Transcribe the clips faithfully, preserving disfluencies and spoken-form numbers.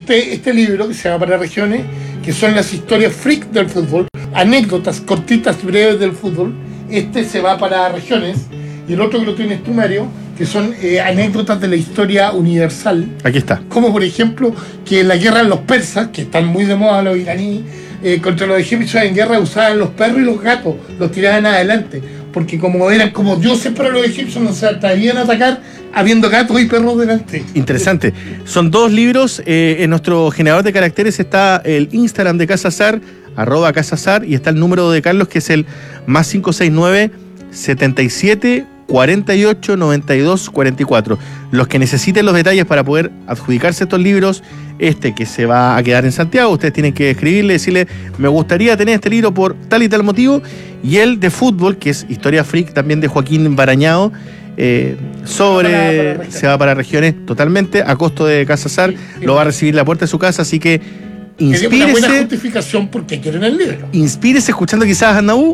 este, este libro que se llama Para Regiones, que son las historias freak del fútbol, anécdotas cortitas, breves del fútbol. Este se va para regiones. Y el otro que lo tienes tú, Mario, que son eh, anécdotas de la historia universal. Aquí está. Como por ejemplo, que en la guerra de los persas, que están muy de moda los iraníes, eh, contra los egipcios en guerra usaban los perros y los gatos, los tiraban adelante. Porque como eran como dioses para los egipcios, no se atrevían a atacar habiendo gatos y perros delante. Interesante. Son dos libros. Eh, en nuestro generador de caracteres está el Instagram de Casa Sar, arroba Casa Sar, y está el número de Carlos, que es el más cinco seis nueve, setenta y siete, cuarenta y ocho, noventa y dos, cuarenta y cuatro. Los que necesiten los detalles para poder adjudicarse estos libros, este que se va a quedar en Santiago, ustedes tienen que escribirle, decirle, me gustaría tener este libro por tal y tal motivo, y el de fútbol, que es Historia Freak, también de Joaquín Barañao, eh, sobre, para, para se va para regiones totalmente, a costo de Casa Sar, sí, sí, lo va a recibir en la puerta de su casa, así que inspírese. Una buena justificación porque quieren el libro. Inspírese escuchando quizás a Naú,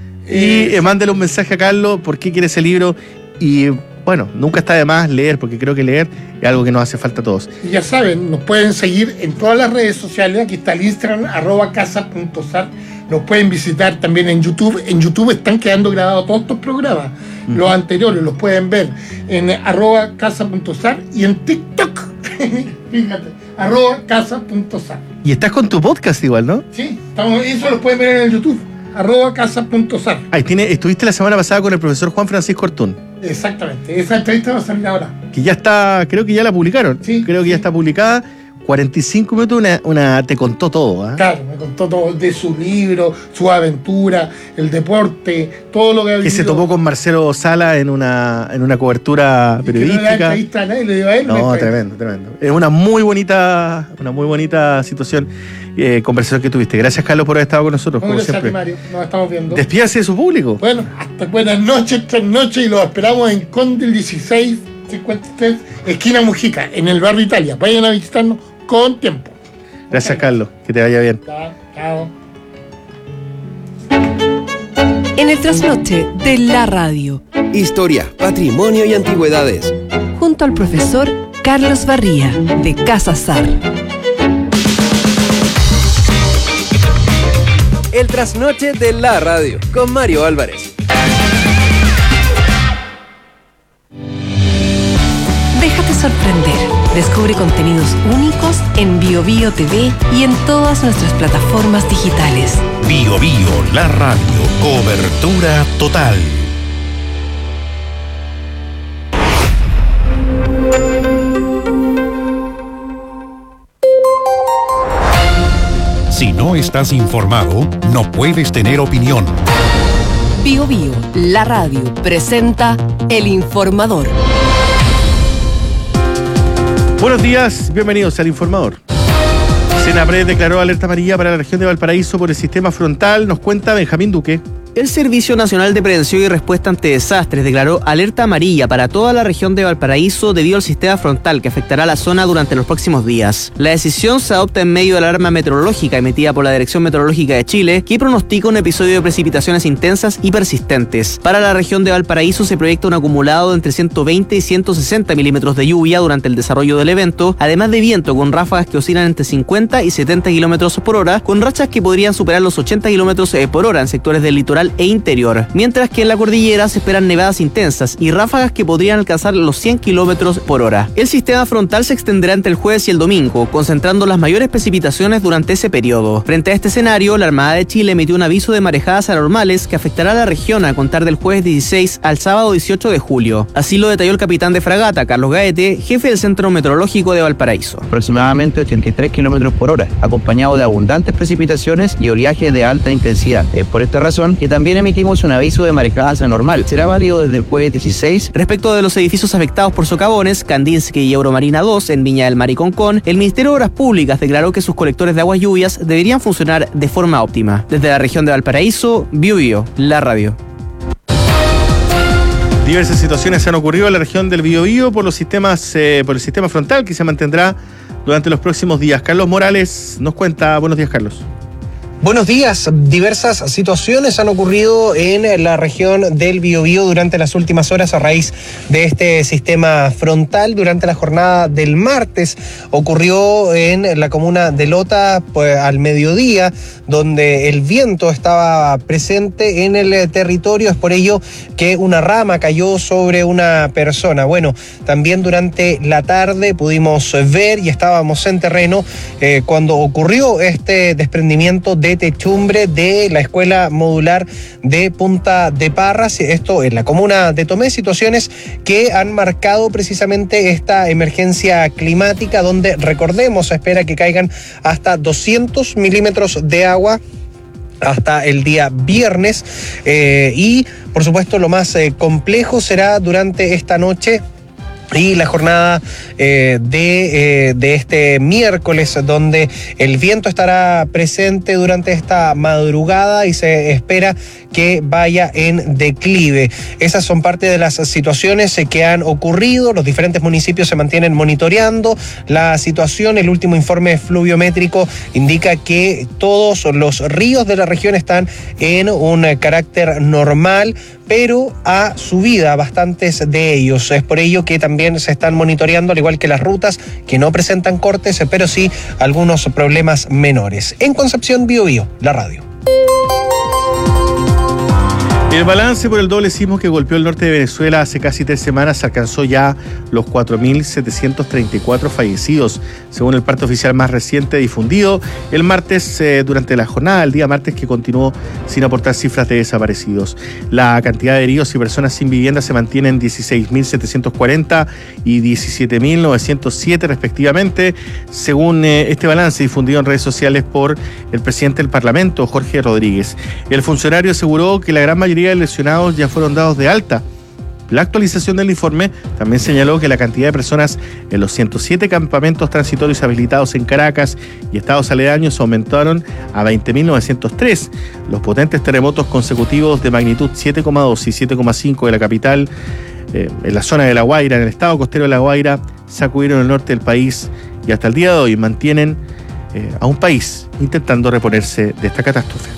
y eh, mándale un mensaje a Carlos por qué quiere ese libro. Y bueno, nunca está de más leer, porque creo que leer es algo que nos hace falta a todos. Y ya saben, nos pueden seguir en todas las redes sociales. Aquí está el Instagram, arroba casa punto sar. Nos pueden visitar también en YouTube. En YouTube están quedando grabados todos estos programas. Uh-huh. Los anteriores los pueden ver en arroba casa punto sar y en TikTok. Fíjate, arroba casa punto sar. Y estás con tu podcast igual, ¿no? Sí, estamos, eso lo pueden ver en el YouTube. arroba casa punto sar. Ahí tiene, estuviste la semana pasada con el profesor Juan Francisco Ortún. Exactamente, esa entrevista va a salir ahora. Que ya está, creo que ya la publicaron. Sí, creo que sí. ya está publicada. cuarenta y cinco minutos, una, una te contó todo. ¿eh? Claro, me contó todo de su libro, su aventura, el deporte, todo lo que ha vivido. Que se topó con Marcelo Sala en una, en una cobertura periodística. Y que no le, le dio a él, no, tremendo, tremendo. Es una muy bonita, una muy bonita situación, eh, conversación que tuviste. Gracias, Carlos, por haber estado con nosotros, como siempre. Gracias, Mario, nos estamos viendo. Despídase de su público. Bueno, hasta buenas noches, tres noches, y los esperamos en Condel dieciséis cincuenta y tres, esquina Mujica, en el barrio Italia. Vayan a visitarnos con tiempo. Gracias, okay. Carlos, que te vaya bien. Chao, chao. En el trasnoche de la radio. Historia, patrimonio y antigüedades. Junto al profesor Carlos Barría, de Casa Sar. El trasnoche de la radio, con Mario Álvarez. Déjate sorprender. Descubre contenidos únicos en Bio Bio T V y en todas nuestras plataformas digitales. Bio Bio, la radio. Cobertura total. Si no estás informado, no puedes tener opinión. Bio Bio, la radio, presenta El Informador. Buenos días, bienvenidos al Informador. Senapred declaró alerta amarilla para la región de Valparaíso por el sistema frontal, nos cuenta Benjamín Duque. El Servicio Nacional de Prevención y Respuesta ante Desastres declaró alerta amarilla para toda la región de Valparaíso debido al sistema frontal que afectará a la zona durante los próximos días. La decisión se adopta en medio de la alarma meteorológica emitida por la Dirección Meteorológica de Chile, que pronostica un episodio de precipitaciones intensas y persistentes. Para la región de Valparaíso se proyecta un acumulado de entre ciento veinte y ciento sesenta milímetros de lluvia durante el desarrollo del evento, además de viento con ráfagas que oscilan entre cincuenta y setenta kilómetros por hora, con rachas que podrían superar los ochenta kilómetros por hora en sectores del litoral e interior, mientras que en la cordillera se esperan nevadas intensas y ráfagas que podrían alcanzar los cien kilómetros por hora. El sistema frontal se extenderá entre el jueves y el domingo, concentrando las mayores precipitaciones durante ese periodo. Frente a este escenario, la Armada de Chile emitió un aviso de marejadas anormales que afectará a la región a contar del jueves dieciséis al sábado dieciocho de julio. Así lo detalló el capitán de fragata, Carlos Gaete, jefe del Centro Meteorológico de Valparaíso. Aproximadamente ochenta y tres kilómetros por hora, acompañado de abundantes precipitaciones y oleaje de alta intensidad. Es por esta razón que también emitimos un aviso de marejadas anormal. Será válido desde el jueves dieciséis. Respecto de los edificios afectados por socavones, Kandinsky y Euromarina dos en Viña del Mar y Concón, el Ministerio de Obras Públicas declaró que sus colectores de aguas lluvias deberían funcionar de forma óptima. Desde la región de Valparaíso, Bio Bio, la radio. Diversas situaciones han ocurrido en la región del Biobío por los sistemas, eh, por el sistema frontal que se mantendrá durante los próximos días. Carlos Morales nos cuenta. Buenos días, Carlos. Buenos días. Diversas situaciones han ocurrido en la región del Biobío durante las últimas horas a raíz de este sistema frontal. Durante la jornada del martes ocurrió en la comuna de Lota pues, al mediodía, donde el viento estaba presente en el territorio. Es por ello que una rama cayó sobre una persona. Bueno, también durante la tarde pudimos ver y estábamos en terreno eh, cuando ocurrió este desprendimiento de techumbre de la escuela modular de Punta de Parras, esto en la comuna de Tomé, situaciones que han marcado precisamente esta emergencia climática, donde recordemos se espera que caigan hasta doscientos milímetros de agua hasta el día viernes eh, y por supuesto lo más eh, complejo será durante esta noche y la jornada eh, de, eh, de este miércoles, donde el viento estará presente durante esta madrugada y se espera que vaya en declive. Esas son parte de las situaciones que han ocurrido. Los diferentes municipios se mantienen monitoreando la situación. El último informe fluviométrico indica que todos los ríos de la región están en un carácter normal, pero a subida bastantes de ellos. Es por ello que también se están monitoreando, al igual que las rutas que no presentan cortes, pero sí algunos problemas menores. En Concepción, Biobío, la radio. El balance por el doble sismo que golpeó el norte de Venezuela hace casi tres semanas alcanzó ya los cuatro mil setecientos treinta y cuatro fallecidos, según el parte oficial más reciente difundido el martes eh, durante la jornada, el día martes, que continuó sin aportar cifras de desaparecidos. La cantidad de heridos y personas sin vivienda se mantiene en dieciséis mil setecientos cuarenta y diecisiete mil novecientos siete respectivamente, según eh, este balance difundido en redes sociales por el presidente del Parlamento, Jorge Rodríguez. El funcionario aseguró que la gran mayoría de lesionados ya fueron dados de alta. La actualización del informe también señaló que la cantidad de personas en los ciento siete campamentos transitorios habilitados en Caracas y estados aledaños aumentaron a veinte mil novecientos tres. Los potentes terremotos consecutivos de magnitud siete coma dos y siete coma cinco de la capital, eh, en la zona de La Guaira, en el estado costero de La Guaira, sacudieron el norte del país y hasta el día de hoy mantienen eh, a un país intentando reponerse de esta catástrofe.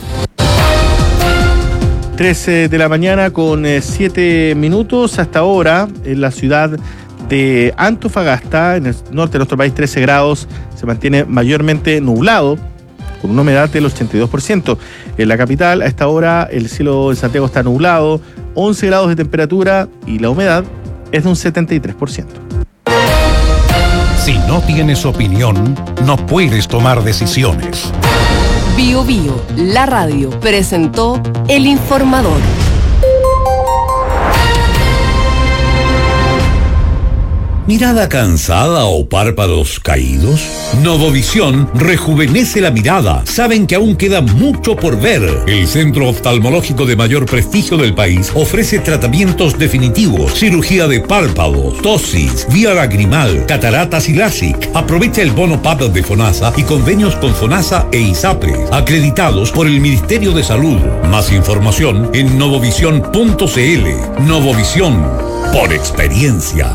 trece de la mañana con siete minutos. Hasta ahora en la ciudad de Antofagasta, en el norte de nuestro país, trece grados, se mantiene mayormente nublado, con una humedad del ochenta y dos por ciento. En la capital, a esta hora, el cielo en Santiago está nublado, once grados de temperatura y la humedad es de un setenta y tres por ciento. Si no tienes opinión, no puedes tomar decisiones. Bio Bio, la radio, presentó El Informador. ¿Mirada cansada o párpados caídos? Novovisión rejuvenece la mirada. Saben que aún queda mucho por ver. El centro oftalmológico de mayor prestigio del país ofrece tratamientos definitivos, cirugía de párpados, tosis, vía lagrimal, cataratas y LASIK. Aprovecha el bono P A P de FONASA y convenios con FONASA e ISAPRE, acreditados por el Ministerio de Salud. Más información en novovisión punto cl. Novovisión, por experiencia.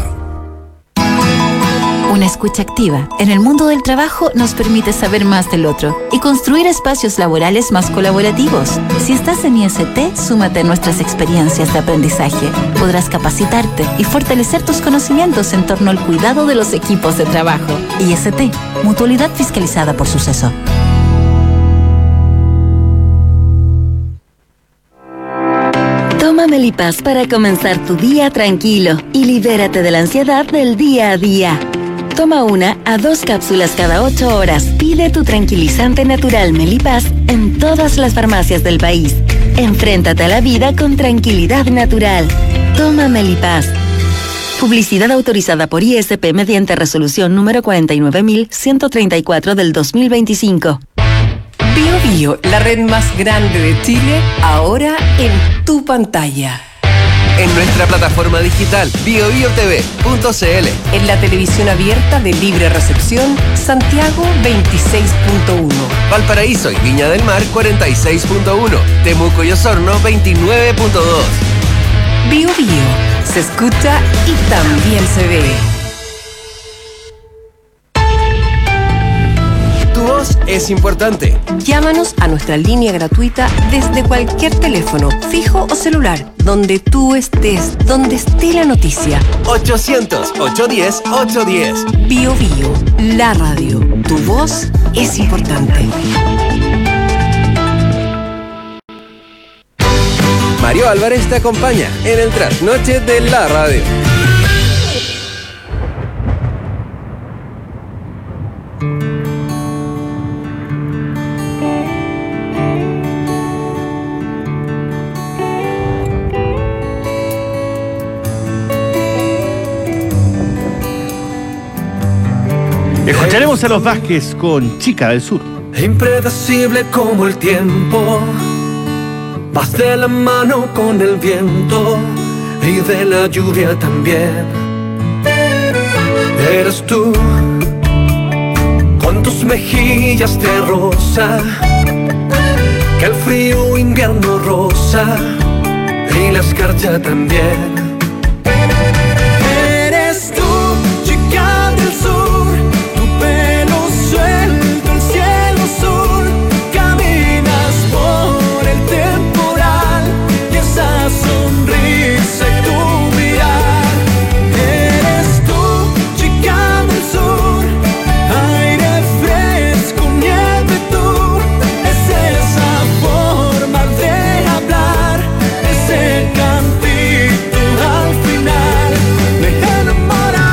Una escucha activa en el mundo del trabajo nos permite saber más del otro y construir espacios laborales más colaborativos. Si estás en I S T, súmate a nuestras experiencias de aprendizaje. Podrás capacitarte y fortalecer tus conocimientos en torno al cuidado de los equipos de trabajo. I S T, mutualidad fiscalizada por Suceso. Toma Melipaz para comenzar tu día tranquilo y libérate de la ansiedad del día a día. Toma una a dos cápsulas cada ocho horas. Pide tu tranquilizante natural Melipaz en todas las farmacias del país. Enfréntate a la vida con tranquilidad natural. Toma Melipaz. Publicidad autorizada por I S P mediante resolución número cuarenta y nueve mil ciento treinta y cuatro del dos mil veinticinco. Bio Bio, la red más grande de Chile, ahora en tu pantalla. En nuestra plataforma digital bio bio t v punto c l. En la televisión abierta de libre recepción, Santiago veintiséis punto uno. Valparaíso y Viña del Mar cuarenta y seis punto uno. Temuco y Osorno veintinueve punto dos. Bio Bio, se escucha y también se ve. Tu voz es importante. Llámanos a nuestra línea gratuita desde cualquier teléfono, fijo o celular, donde tú estés, donde esté la noticia. ochocientos, ochocientos diez, ochocientos diez. Bio Bio, la radio. Tu voz es importante. Mario Álvarez te acompaña en el trasnoche de la radio. Escucharemos a los Vázquez con Chica del Sur. Impredecible como el tiempo, vas de la mano con el viento y de la lluvia también. Eres tú, con tus mejillas de rosa, que el frío invierno rosa y la escarcha también. Eres tú, chica del sur, tu pelo suelto, el cielo azul, caminas por el temporal y esa sonrisa y tu mirar. Eres tú, chica del sur, aire fresco, nieve tú, es esa forma de hablar, ese cantito al final me enamora.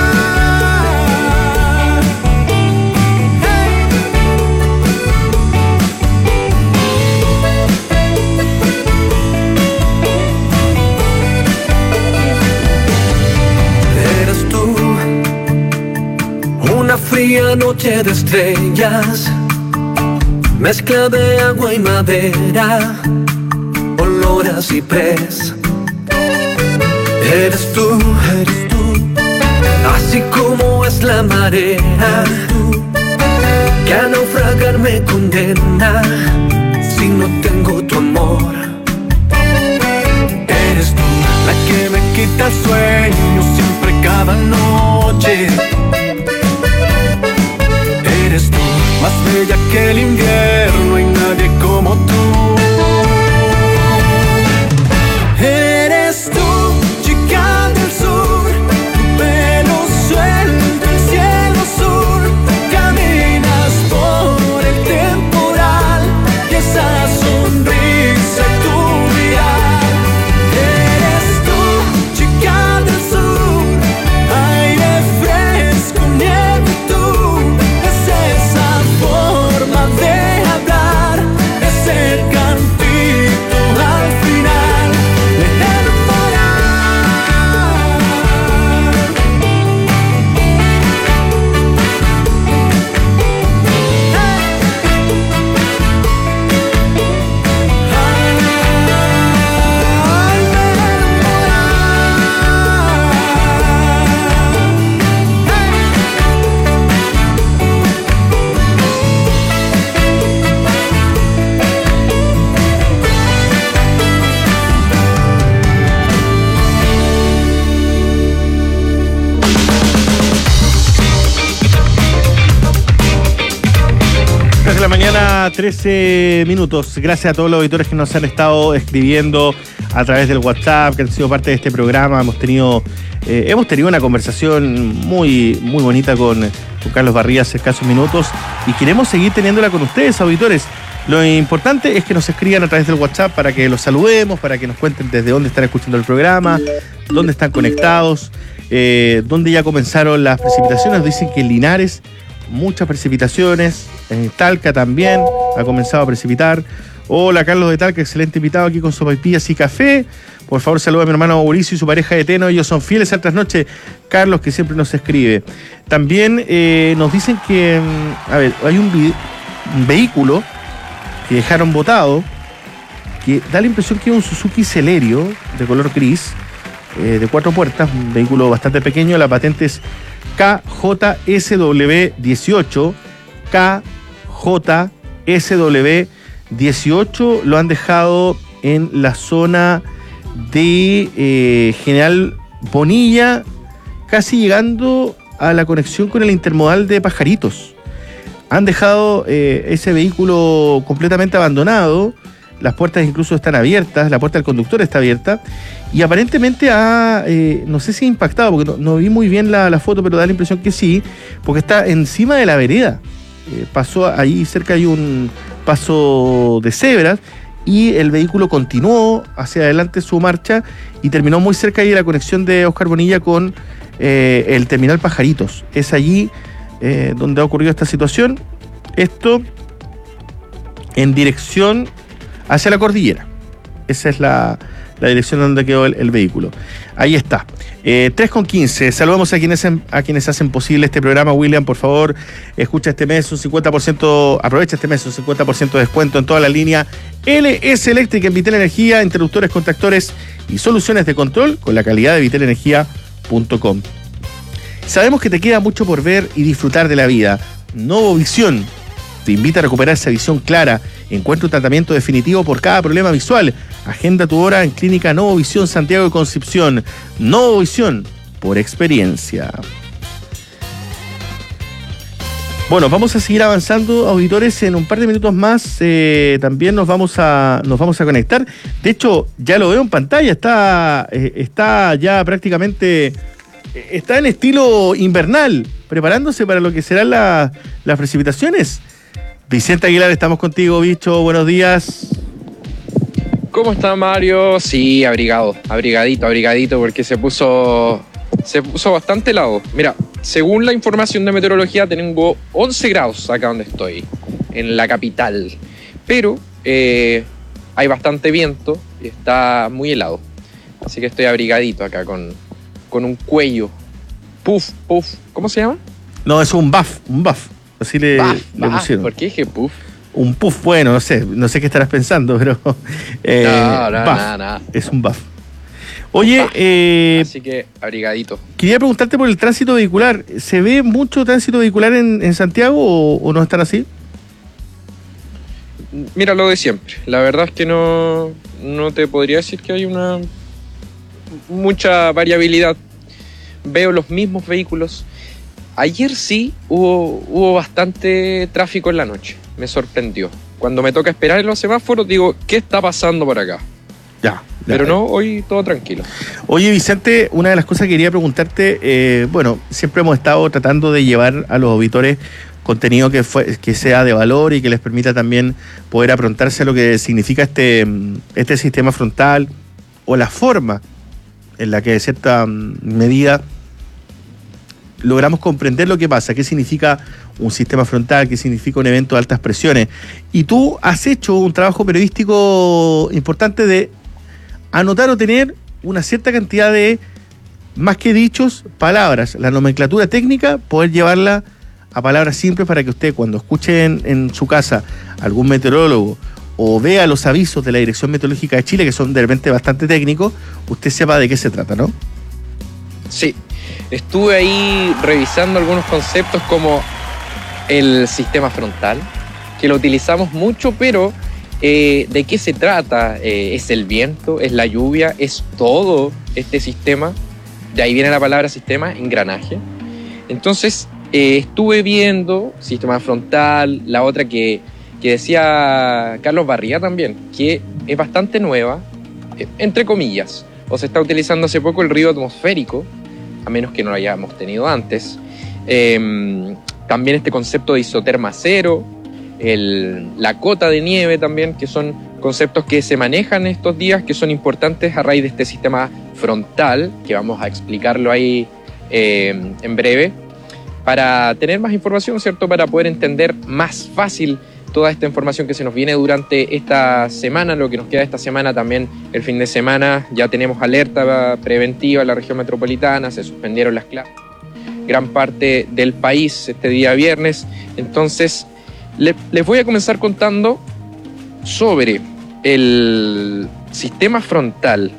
Eres tú, una fría noche de estrellas, mezcla de agua y madera, olor a ciprés. Eres tú, eres tú, así como es la marea, que a naufragar me condena si no tengo tu amor. Eres tú, la que me quita el sueño siempre cada noche. Eres tú, más bella que el invierno y nadie como tú. Eres tú, chica del sur, tu pelo suelto, el cielo azul, caminas por el temporal y esa sonrisa y tu mirar. Eres tú, chica del sur, aire fresco, nieve tú, es esa forma de hablar, ese cantito al final me enamora. De la mañana, trece minutos. Gracias a todos los auditores que nos han estado escribiendo a través del WhatsApp, que han sido parte de este programa. Hemos tenido eh, hemos tenido una conversación muy, muy bonita con, con Carlos Barría hace escasos minutos y queremos seguir teniéndola con ustedes, auditores. Lo importante es que nos escriban a través del WhatsApp para que los saludemos, para que nos cuenten desde dónde están escuchando el programa, dónde están conectados, eh, dónde ya comenzaron las precipitaciones. Dicen que en Linares muchas precipitaciones, en Talca también ha comenzado a precipitar. Hola Carlos de Talca, excelente invitado aquí con sopaipillas y café. Por favor saluda a mi hermano Mauricio y su pareja de Teno, ellos son fieles al trasnoche. Carlos, que siempre nos escribe. También eh, nos dicen que, a ver, hay un, un vehículo que dejaron botado, que da la impresión que es un Suzuki Celerio de color gris, eh, de cuatro puertas, un vehículo bastante pequeño. La patente es K J S W dieciocho, K J S W dieciocho. Lo han dejado en la zona de eh, General Bonilla, casi llegando a la conexión con el intermodal de Pajaritos. han dejado eh, ese vehículo completamente abandonado. Las puertas incluso están abiertas, la puerta del conductor está abierta y aparentemente ha, eh, no sé si ha impactado, porque no, no vi muy bien la, la foto, pero da la impresión que sí, porque está encima de la vereda. Eh, pasó ahí cerca, hay un paso de cebras y el vehículo continuó hacia adelante su marcha y terminó muy cerca ahí de la conexión de Oscar Bonilla con eh, el terminal Pajaritos. Es allí eh, donde ha ocurrido esta situación. Esto en dirección hacia la cordillera. Esa es la, la dirección donde quedó el, el vehículo. Ahí está. Eh, tres con quince. Saludamos a quienes, a quienes hacen posible este programa. William, por favor, escucha este mes un cincuenta por ciento, aprovecha este mes un cincuenta por ciento de descuento en toda la línea L S Eléctrica en Vitel Energía, interruptores, contactores y soluciones de control con la calidad de vitel energía punto com. Sabemos que te queda mucho por ver y disfrutar de la vida. Novovisión te invita a recuperar esa visión clara. Encuentra un tratamiento definitivo por cada problema visual. Agenda tu hora en Clínica Novovisión Santiago de Concepción. Novovisión por experiencia. Bueno, vamos a seguir avanzando, auditores. En un par de minutos más eh, también nos vamos a nos vamos a conectar. De hecho, ya lo veo en pantalla. Está, eh, está ya prácticamente... Está en estilo invernal, preparándose para lo que serán la, las precipitaciones. Vicente Aguilar, estamos contigo, bicho. Buenos días. ¿Cómo está, Mario? Sí, abrigado, abrigadito, abrigadito, porque se puso, se puso bastante helado. Mira, según la información de meteorología, tengo once grados acá donde estoy, en la capital. Pero eh, hay bastante viento y está muy helado. Así que estoy abrigadito acá con, con un cuello. Puff, puff. ¿Cómo se llama? No, es un buff, un buff. Así le, buff, le buff. pusieron. ¿Por qué dije puff? Un puff, bueno, no sé, no sé qué estarás pensando, pero... Eh, no, no, buff, nada, nada. Es un buff. Oye, Buff. eh, Así que abrigadito. quería preguntarte por el tránsito vehicular. ¿Se ve mucho tránsito vehicular en, en Santiago o, o no están así? Mira, lo de siempre. La verdad es que no, no te podría decir que hay una mucha variabilidad. Veo los mismos vehículos. Ayer sí hubo, hubo bastante tráfico en la noche. Me sorprendió. Cuando me toca esperar en los semáforos, digo, ¿qué está pasando por acá? Ya. ya. Pero no, hoy todo tranquilo. Oye, Vicente, una de las cosas que quería preguntarte, eh, bueno, siempre hemos estado tratando de llevar a los auditores contenido que, fue, que sea de valor y que les permita también poder aprontarse a lo que significa este, este sistema frontal o la forma en la que de cierta medida logramos comprender lo que pasa, qué significa un sistema frontal, qué significa un evento de altas presiones. Y tú has hecho un trabajo periodístico importante de anotar o tener una cierta cantidad de, más que dichos, palabras, la nomenclatura técnica, poder llevarla a palabras simples para que usted, cuando escuche en, en su casa algún meteorólogo o vea los avisos de la Dirección Meteorológica de Chile, que son de repente bastante técnicos, usted sepa de qué se trata, ¿no? Sí. Estuve ahí revisando algunos conceptos como el sistema frontal, que lo utilizamos mucho, pero eh, ¿de qué se trata? Eh, ¿Es el viento? ¿Es la lluvia? ¿Es todo este sistema? De ahí viene la palabra sistema, engranaje. Entonces, eh, estuve viendo sistema frontal, la otra que, que decía Carlos Barría también, que es bastante nueva, eh, entre comillas, o se está utilizando hace poco el ruido atmosférico, a menos que no lo hayamos tenido antes. Eh, también este concepto de isoterma cero, el, la cota de nieve también, que son conceptos que se manejan estos días, que son importantes a raíz de este sistema frontal, que vamos a explicarlo ahí eh, en breve, para tener más información, ¿cierto? Para poder entender más fácil toda esta información que se nos viene durante esta semana, lo que nos queda esta semana, también el fin de semana. Ya tenemos alerta preventiva en la región metropolitana, se suspendieron las clases, gran parte del país este día viernes. Entonces, le, les voy a comenzar contando sobre el sistema frontal.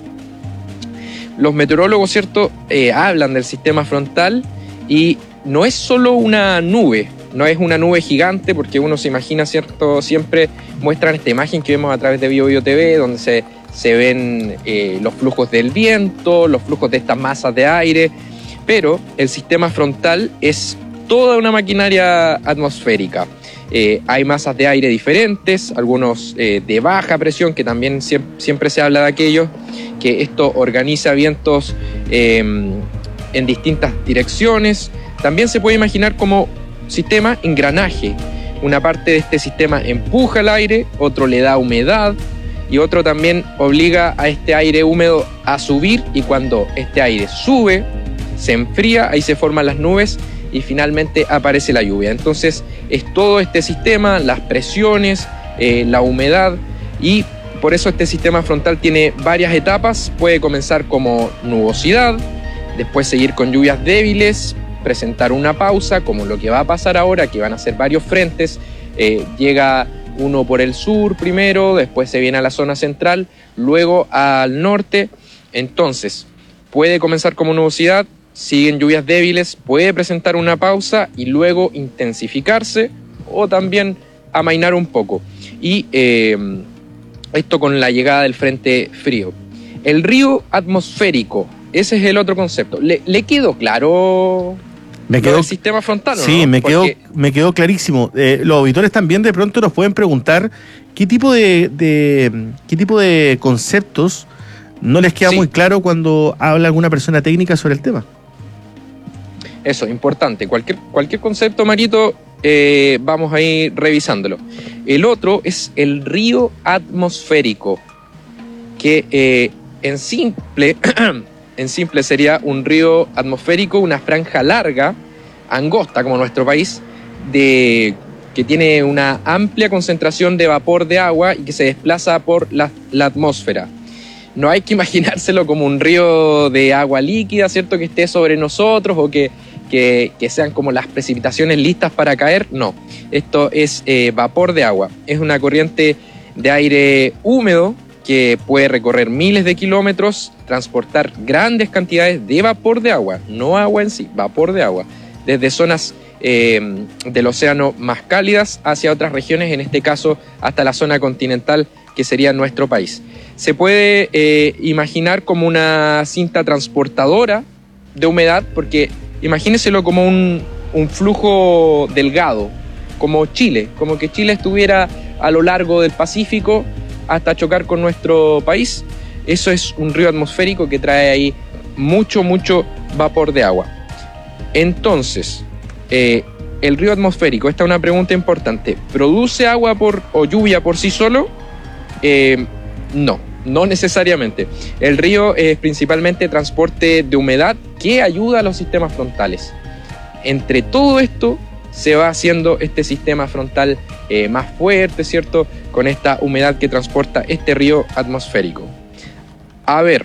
Los meteorólogos, ¿cierto?, eh, hablan del sistema frontal y no es solo una nube. No es una nube gigante, porque uno se imagina, ¿cierto? Siempre muestran esta imagen que vemos a través de Bio Bio T V, donde se, se ven eh, los flujos del viento, los flujos de estas masas de aire, pero el sistema frontal es toda una maquinaria atmosférica. Eh, hay masas de aire diferentes, algunos eh, de baja presión, que también siempre, siempre se habla de aquellos, que esto organiza vientos eh, en distintas direcciones. También se puede imaginar como sistema engranaje. Una parte de este sistema empuja el aire, otro le da humedad y otro también obliga a este aire húmedo a subir, y cuando este aire sube, se enfría, ahí se forman las nubes y finalmente aparece la lluvia. Entonces es todo este sistema, las presiones, eh, la humedad, y por eso este sistema frontal tiene varias etapas. Puede comenzar como nubosidad, después seguir con lluvias débiles, presentar una pausa, como lo que va a pasar ahora, que van a ser varios frentes. Eh, llega uno por el sur primero, después se viene a la zona central, luego al norte. Entonces puede comenzar como nubosidad, siguen lluvias débiles, puede presentar una pausa y luego intensificarse o también amainar un poco. Y eh, esto con la llegada del frente frío. El río atmosférico, ese es el otro concepto. ¿Le, le quedó claro me quedó, el sistema frontal? ¿o sí, no? me quedó, Porque, me quedó clarísimo. Eh, los auditores también de pronto nos pueden preguntar qué tipo de, de qué tipo de conceptos no les queda Sí. muy claro cuando habla alguna persona técnica sobre el tema. Eso, importante. Cualquier, cualquier concepto, Marito, eh, vamos a ir revisándolo. El otro es el río atmosférico, que eh, en simple, en simple sería un río atmosférico, una franja larga, angosta como nuestro país, de, que tiene una amplia concentración de vapor de agua y que se desplaza por la, la atmósfera. No hay que imaginárselo como un río de agua líquida, ¿cierto?, que esté sobre nosotros o que, que, que sean como las precipitaciones listas para caer. No, esto es eh, vapor de agua. Es una corriente de aire húmedo que puede recorrer miles de kilómetros, transportar grandes cantidades de vapor de agua, no agua en sí, vapor de agua, desde zonas eh, del océano más cálidas hacia otras regiones, en este caso hasta la zona continental, que sería nuestro país. Se puede eh, imaginar como una cinta transportadora de humedad, porque imagíneselo como un, un flujo delgado, como Chile, como que Chile estuviera a lo largo del Pacífico hasta chocar con nuestro país. Eso es un río atmosférico que trae ahí mucho, mucho vapor de agua. Entonces, eh, el río atmosférico, esta es una pregunta importante, ¿produce agua por, o lluvia por sí solo? Eh, no, no necesariamente. El río es principalmente transporte de humedad que ayuda a los sistemas frontales. Entre todo esto se va haciendo este sistema frontal eh, más fuerte, ¿cierto?, con esta humedad que transporta este río atmosférico. A ver,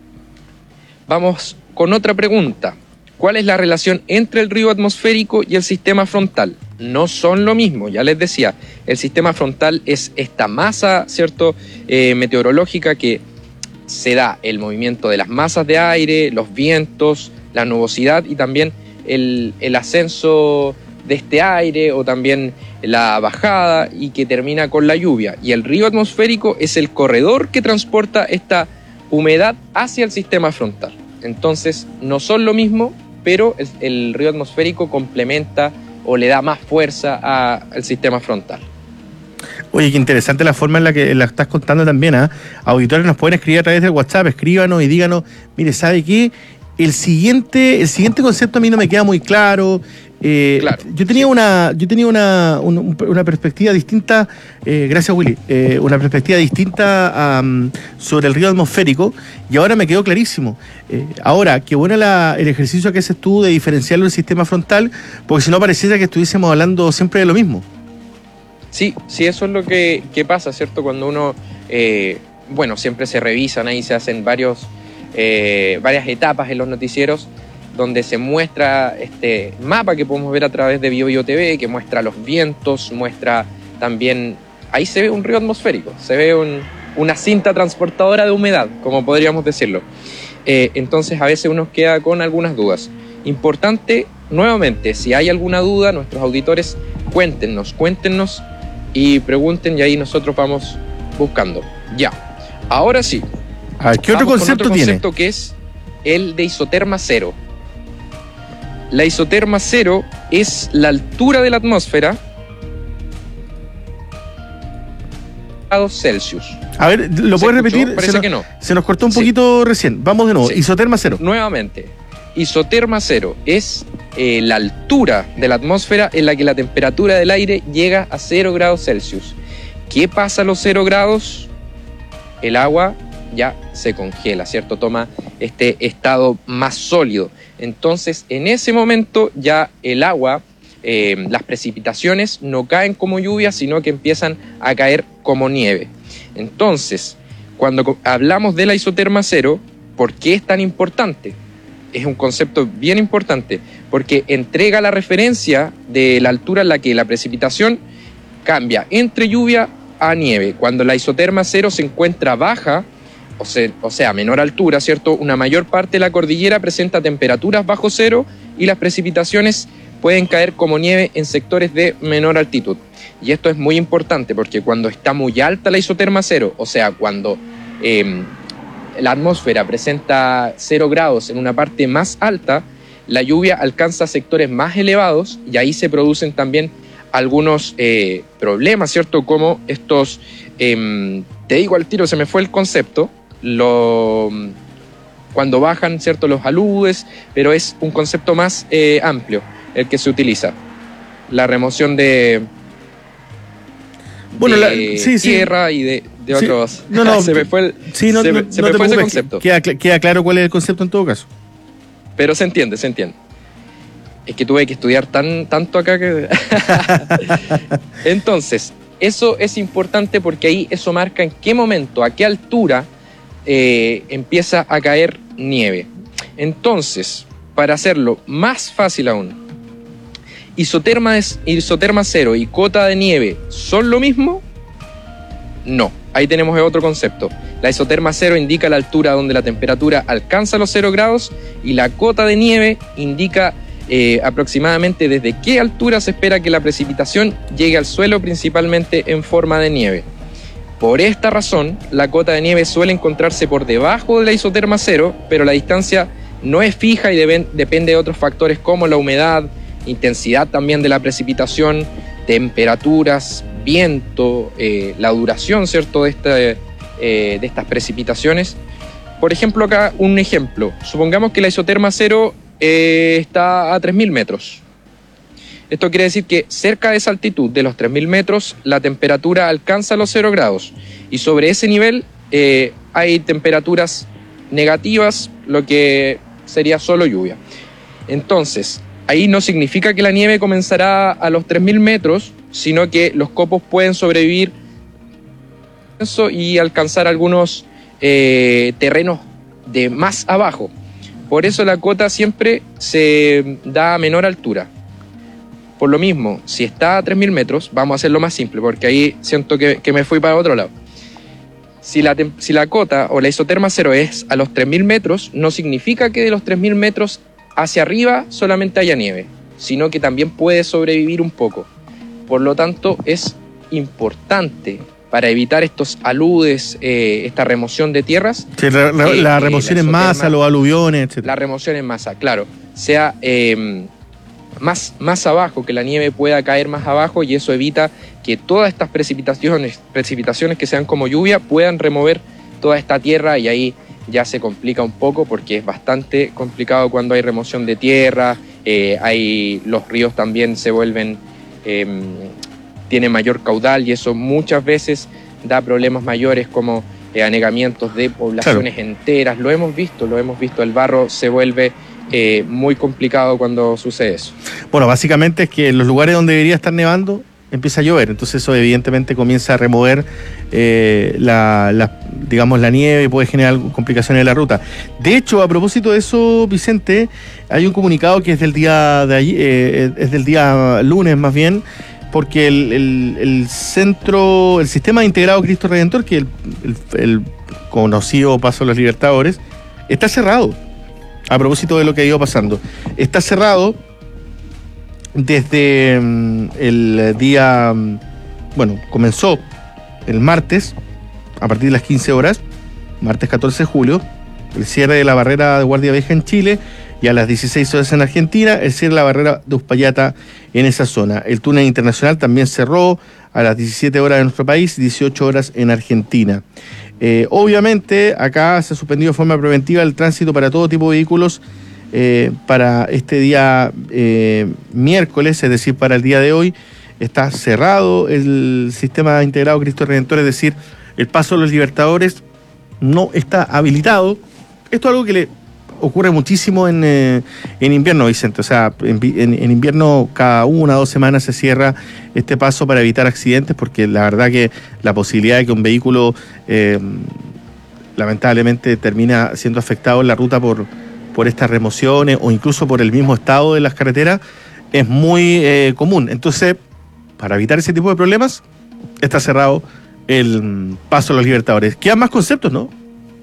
vamos con otra pregunta. ¿Cuál es la relación entre el río atmosférico y el sistema frontal? No son lo mismo, ya les decía. El sistema frontal es esta masa, ¿cierto?, eh, meteorológica que se da el movimiento de las masas de aire, los vientos, la nubosidad y también el, el ascenso de este aire o también la bajada, y que termina con la lluvia. Y el río atmosférico es el corredor que transporta esta humedad hacia el sistema frontal. Entonces no son lo mismo, pero el, el río atmosférico complementa o le da más fuerza a, al sistema frontal. Oye, qué interesante la forma en la que la estás contando también, ¿eh? Auditores nos pueden escribir a través del WhatsApp, escríbanos y díganos, mire, ¿sabe qué? El siguiente, el siguiente concepto a mí no me queda muy claro. Eh, claro, yo tenía sí. una yo tenía una, una, una perspectiva distinta, eh, gracias Willy, eh, una perspectiva distinta um, sobre el río atmosférico, y ahora me quedó clarísimo. Eh, ahora, qué bueno la, el ejercicio que haces tú de diferenciarlo del sistema frontal, porque si no pareciera que estuviésemos hablando siempre de lo mismo. Sí, sí, eso es lo que, que pasa, ¿cierto? Cuando uno, eh, bueno, siempre se revisan ahí, se hacen varios, eh, varias etapas en los noticieros, donde se muestra este mapa que podemos ver a través de BioBio T V, que muestra los vientos, muestra también, ahí se ve un río atmosférico, se ve un, una cinta transportadora de humedad, como podríamos decirlo. Eh, entonces a veces uno queda con algunas dudas. Importante, nuevamente, si hay alguna duda, nuestros auditores, cuéntenos, cuéntenos y pregunten, y ahí nosotros vamos buscando. Ya, ahora sí. A ver, ¿qué otro concepto, otro tiene? concepto que es el de isoterma cero. La isoterma cero es la altura de la atmósfera grados Celsius. A ver, ¿lo puedes repetir? Parece se nos, que no. Se nos cortó un Sí. poquito recién. Vamos de nuevo. Sí. Isoterma cero. Nuevamente, isoterma cero es eh, la altura de la atmósfera en la que la temperatura del aire llega a cero grados Celsius. ¿Qué pasa a los cero grados? El agua ya se congela, ¿cierto? Toma este estado más sólido. Entonces, en ese momento ya el agua, eh, las precipitaciones no caen como lluvia, sino que empiezan a caer como nieve. Entonces, cuando hablamos de la isoterma cero, ¿por qué es tan importante? Es un concepto bien importante, porque entrega la referencia de la altura en la que la precipitación cambia entre lluvia a nieve. Cuando la isoterma cero se encuentra baja, o sea, o sea, menor altura, ¿cierto? Una mayor parte de la cordillera presenta temperaturas bajo cero y las precipitaciones pueden caer como nieve en sectores de menor altitud. Y esto es muy importante porque cuando está muy alta la isoterma cero, o sea, cuando eh, la atmósfera presenta cero grados en una parte más alta, la lluvia alcanza sectores más elevados y ahí se producen también algunos eh, problemas, ¿cierto? Como estos, eh, te digo al tiro, se me fue el concepto, lo, cuando bajan, ¿cierto? Los aludes, pero es un concepto más eh, amplio el que se utiliza. La remoción de, bueno, de la, sí, tierra sí. y de, de sí. otros... No, no, se me fue, el, sí, no, se me, no, se no me te fue ese preocupes, concepto. Queda, queda claro cuál es el concepto en todo caso. Pero se entiende, se entiende. Es que tuve que estudiar tan, tanto acá que... Entonces, eso es importante porque ahí eso marca en qué momento, a qué altura eh, empieza a caer nieve. Entonces, para hacerlo más fácil aún, ¿isoterma, es, isoterma cero y cota de nieve son lo mismo? No, ahí tenemos otro concepto. La isoterma cero indica la altura donde la temperatura alcanza los cero grados y la cota de nieve indica eh, aproximadamente desde qué altura se espera que la precipitación llegue al suelo, principalmente en forma de nieve. Por esta razón, la cota de nieve suele encontrarse por debajo de la isoterma cero, pero la distancia no es fija y deben, depende de otros factores como la humedad, intensidad también de la precipitación, temperaturas, viento, eh, la duración, ¿cierto?, de, esta, eh, de estas precipitaciones. Por ejemplo, acá un ejemplo. Supongamos que la isoterma cero eh, está a tres mil metros. Esto quiere decir que cerca de esa altitud de los tres mil metros la temperatura alcanza los cero grados y sobre ese nivel eh, hay temperaturas negativas, lo que sería solo lluvia. Entonces, ahí no significa que la nieve comenzará a los tres mil metros, sino que los copos pueden sobrevivir y alcanzar algunos eh, terrenos de más abajo. Por eso la cota siempre se da a menor altura. Por lo mismo, si está a tres mil metros, vamos a hacerlo más simple, porque ahí siento que, que me fui para otro lado. Si la, si la cota o la isoterma cero es a los tres mil metros, no significa que de los tres mil metros hacia arriba solamente haya nieve, sino que también puede sobrevivir un poco. Por lo tanto, es importante para evitar estos aludes, eh, esta remoción de tierras. Sí, la, la, que, la remoción eh, la en masa, isoterma, los aluviones, etcétera. La remoción en masa, claro, sea eh, más, más abajo, que la nieve pueda caer más abajo y eso evita que todas estas precipitaciones, precipitaciones que sean como lluvia puedan remover toda esta tierra y ahí ya se complica un poco porque es bastante complicado cuando hay remoción de tierra, eh, hay, los ríos también se vuelven, eh, tienen mayor caudal y eso muchas veces da problemas mayores como eh, anegamientos de poblaciones claro. enteras. Lo hemos visto, lo hemos visto, el barro se vuelve eh, muy complicado cuando sucede eso. Bueno, básicamente es que en los lugares donde debería estar nevando empieza a llover, entonces eso evidentemente comienza a remover eh, la, la, digamos, la nieve y puede generar complicaciones en la ruta. De hecho, a propósito de eso, Vicente, hay un comunicado que es del día de allí, eh, es del día lunes más bien, porque el, el, el centro, el sistema integrado Cristo Redentor, que es el, el, el conocido Paso de los Libertadores, está cerrado. A propósito de lo que ha ido pasando, está cerrado desde um, el día, um, bueno, comenzó el martes, a partir de las quince horas, martes catorce de julio, el cierre de la barrera de Guardia Vieja en Chile, y a las dieciséis horas en Argentina, el cierre de la barrera de Uspallata en esa zona. El túnel internacional también cerró a las diecisiete horas en nuestro país, dieciocho horas en Argentina. Eh, obviamente, acá se ha suspendido de forma preventiva el tránsito para todo tipo de vehículos eh, para este día eh, miércoles, es decir, para el día de hoy. Está cerrado el sistema integrado Cristo Redentor, es decir, el paso de los Libertadores no está habilitado. Esto es algo que le ocurre muchísimo en, eh, en invierno, Vicente. O sea, en, en, en invierno cada una o dos semanas se cierra este paso para evitar accidentes, porque la verdad que la posibilidad de que un vehículo eh, lamentablemente termina siendo afectado en la ruta por, por estas remociones o incluso por el mismo estado de las carreteras es muy eh, común. Entonces, para evitar ese tipo de problemas, está cerrado el paso a los Libertadores. Quedan más conceptos, ¿no?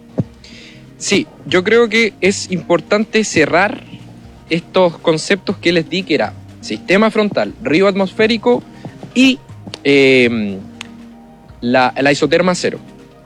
Sí, yo creo que es importante cerrar estos conceptos que les di, que era sistema frontal, río atmosférico y eh, la, la isoterma cero.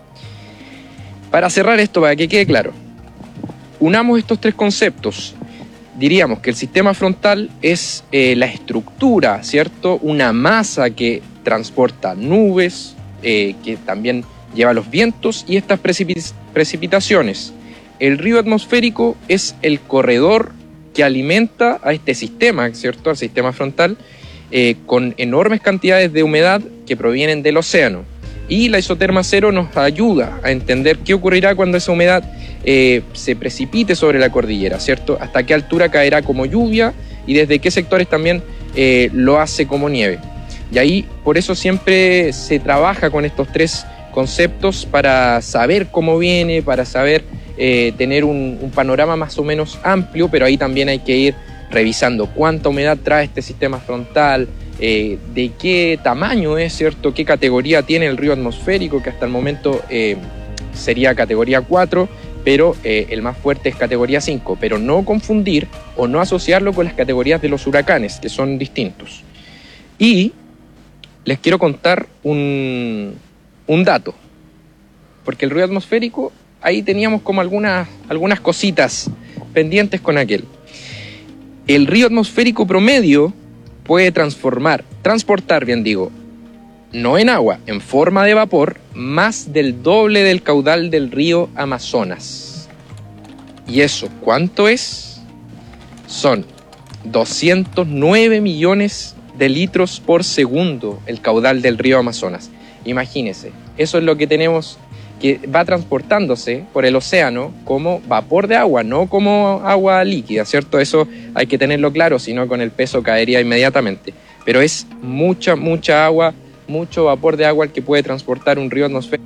Para cerrar esto, para que quede claro, unamos estos tres conceptos. Diríamos que el sistema frontal es eh, la estructura, ¿cierto? Una masa que transporta nubes, eh, que también lleva los vientos y estas precipit- precipitaciones. El río atmosférico es el corredor que alimenta a este sistema, ¿cierto? Al sistema frontal, eh, con enormes cantidades de humedad que provienen del océano. Y la isoterma cero nos ayuda a entender qué ocurrirá cuando esa humedad eh, se precipite sobre la cordillera, ¿cierto? Hasta qué altura caerá como lluvia y desde qué sectores también eh, lo hace como nieve. Y ahí, por eso siempre se trabaja con estos tres conceptos para saber cómo viene, para saber eh, tener un, un panorama más o menos amplio, pero ahí también hay que ir revisando cuánta humedad trae este sistema frontal, eh, de qué tamaño es, ¿cierto? Qué categoría tiene el río atmosférico, que hasta el momento eh, sería categoría cuatro, pero eh, el más fuerte es categoría cinco, pero no confundir o no asociarlo con las categorías de los huracanes, que son distintos. Y les quiero contar un, un dato, porque el río atmosférico, ahí teníamos como algunas, algunas cositas pendientes con aquel. El río atmosférico promedio puede transformar, transportar, bien digo, no en agua, en forma de vapor, más del doble del caudal del río Amazonas. ¿Y eso cuánto es? Son doscientos nueve millones de litros por segundo el caudal del río Amazonas. Imagínense, eso es lo que tenemos, que va transportándose por el océano como vapor de agua, no como agua líquida, ¿cierto? Eso hay que tenerlo claro, si no con el peso caería inmediatamente. Pero es mucha, mucha agua, mucho vapor de agua el que puede transportar un río atmosférico,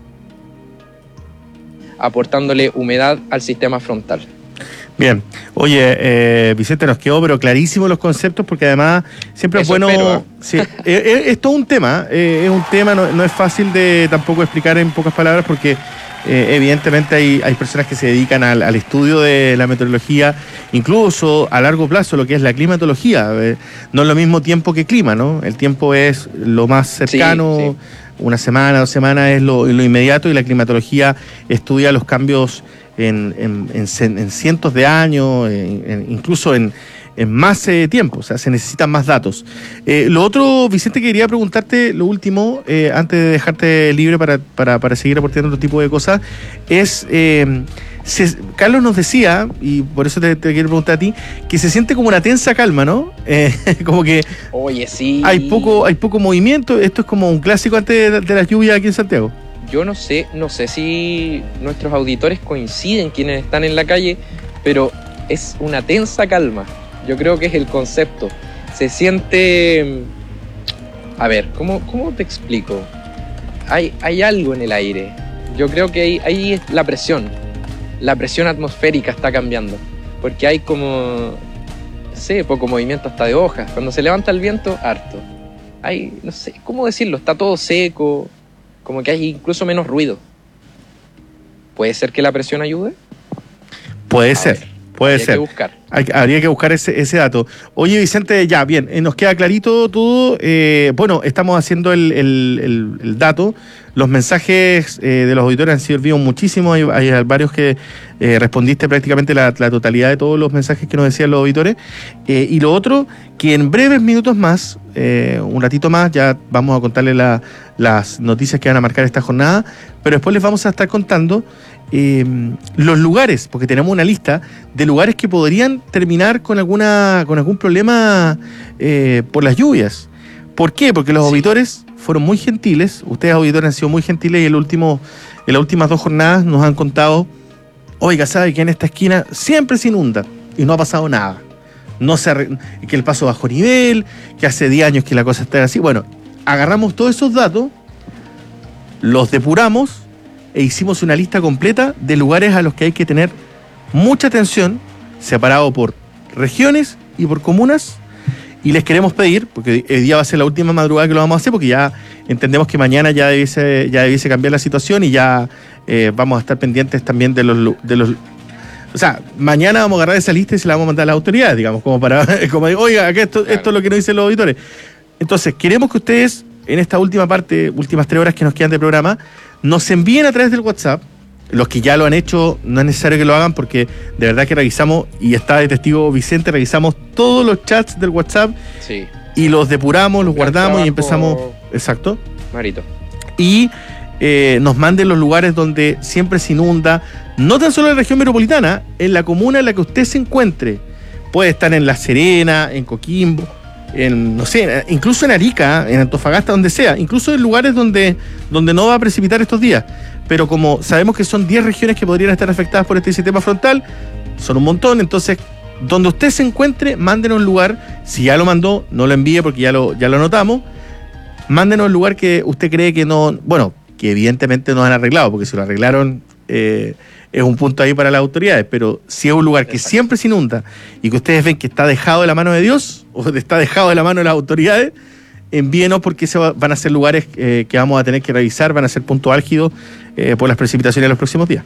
aportándole humedad al sistema frontal. Bien, oye, eh, Vicente, nos quedó pero clarísimo los conceptos, porque además siempre Eso es bueno... espero, ¿eh? Sí, es, es todo un tema, eh, es un tema, no, no es fácil de tampoco explicar en pocas palabras, porque eh, evidentemente hay, hay personas que se dedican al, al estudio de la meteorología, incluso a largo plazo, lo que es la climatología. Eh, no es lo mismo tiempo que clima, ¿no? El tiempo es lo más cercano, sí, sí. Una semana, dos semanas es lo, lo inmediato, y la climatología estudia los cambios En, en, en, en cientos de años, en, en, incluso en, en más eh, tiempo, o sea, se necesitan más datos. Eh, lo otro, Vicente, quería preguntarte, lo último, eh, antes de dejarte libre para, para, para seguir aportando otro tipo de cosas, es, eh, se, Carlos nos decía, y por eso te, te quiero preguntar a ti, que se siente como una tensa calma, ¿no? Eh, como que Oye, sí. hay poco, hay poco movimiento, esto es como un clásico antes de, de las lluvias aquí en Santiago. Yo no sé, no sé si nuestros auditores coinciden, quienes están en la calle, pero es una tensa calma. Yo creo que es el concepto. Se siente... A ver, ¿cómo, cómo te explico? Hay, hay algo en el aire. Yo creo que ahí, ahí es la presión. La presión atmosférica está cambiando. Porque hay como... No sé, poco movimiento hasta de hojas. Cuando se levanta el viento, harto. Hay, no sé, ¿cómo decirlo? Está todo seco. Como que hay incluso menos ruido. ¿Puede ser que la presión ayude? Puede ser, Puede Habría ser. que buscar. Hay, habría que buscar ese, ese dato. Oye, Vicente, ya, bien, eh, nos queda clarito todo. Eh, bueno, estamos haciendo el, el, el, el dato. Los mensajes eh, de los auditores han servido muchísimo. Hay, hay varios que eh, respondiste prácticamente la, la totalidad de todos los mensajes que nos decían los auditores. Eh, y lo otro, que en breves minutos más, eh, un ratito más, ya vamos a contarles la, las noticias que van a marcar esta jornada, pero después les vamos a estar contando Eh, los lugares, porque tenemos una lista de lugares que podrían terminar con alguna con algún problema eh, por las lluvias. ¿Por qué? Porque los sí. auditores fueron muy gentiles, ustedes auditores han sido muy gentiles y el último, en las últimas dos jornadas nos han contado, oiga, ¿sabe que en esta esquina siempre se inunda y no ha pasado nada? No se arre- que el paso bajo nivel, que hace diez años que la cosa está así. Bueno, agarramos todos esos datos, los depuramos e hicimos una lista completa de lugares a los que hay que tener mucha atención, separado por regiones y por comunas, y les queremos pedir, porque hoy día va a ser la última madrugada que lo vamos a hacer, porque ya entendemos que mañana ya debiese, ya debiese cambiar la situación y ya eh, vamos a estar pendientes también de los, de los... O sea, mañana vamos a agarrar esa lista y se la vamos a mandar a las autoridades, digamos, como para... como oiga, acá esto, claro. esto es lo que nos dicen los auditores. Entonces, queremos que ustedes, en esta última parte, últimas tres horas que nos quedan de programa, nos envíen a través del WhatsApp. Los que ya lo han hecho, no es necesario que lo hagan porque de verdad que revisamos, y está de testigo Vicente, revisamos todos los chats del WhatsApp sí. y los depuramos, los Gran guardamos trabajo, y empezamos... Exacto. Marito. Y eh, nos manden los lugares donde siempre se inunda, no tan solo en la región metropolitana, en la comuna en la que usted se encuentre. Puede estar en La Serena, en Coquimbo, en, no sé, incluso en Arica, en Antofagasta, donde sea, incluso en lugares donde, donde no va a precipitar estos días. Pero como sabemos que son diez regiones que podrían estar afectadas por este sistema frontal, son un montón, entonces, donde usted se encuentre, mándenos un lugar, si ya lo mandó, no lo envíe porque ya lo, ya lo anotamos, mándenos el lugar que usted cree que no, bueno, que evidentemente no han arreglado, porque si lo arreglaron, eh, es un punto ahí para las autoridades, pero si es un lugar que Exacto. siempre se inunda y que ustedes ven que está dejado de la mano de Dios o está dejado de la mano de las autoridades, envíenos porque se va, van a ser lugares eh, que vamos a tener que revisar, van a ser punto álgido eh, por las precipitaciones de los próximos días.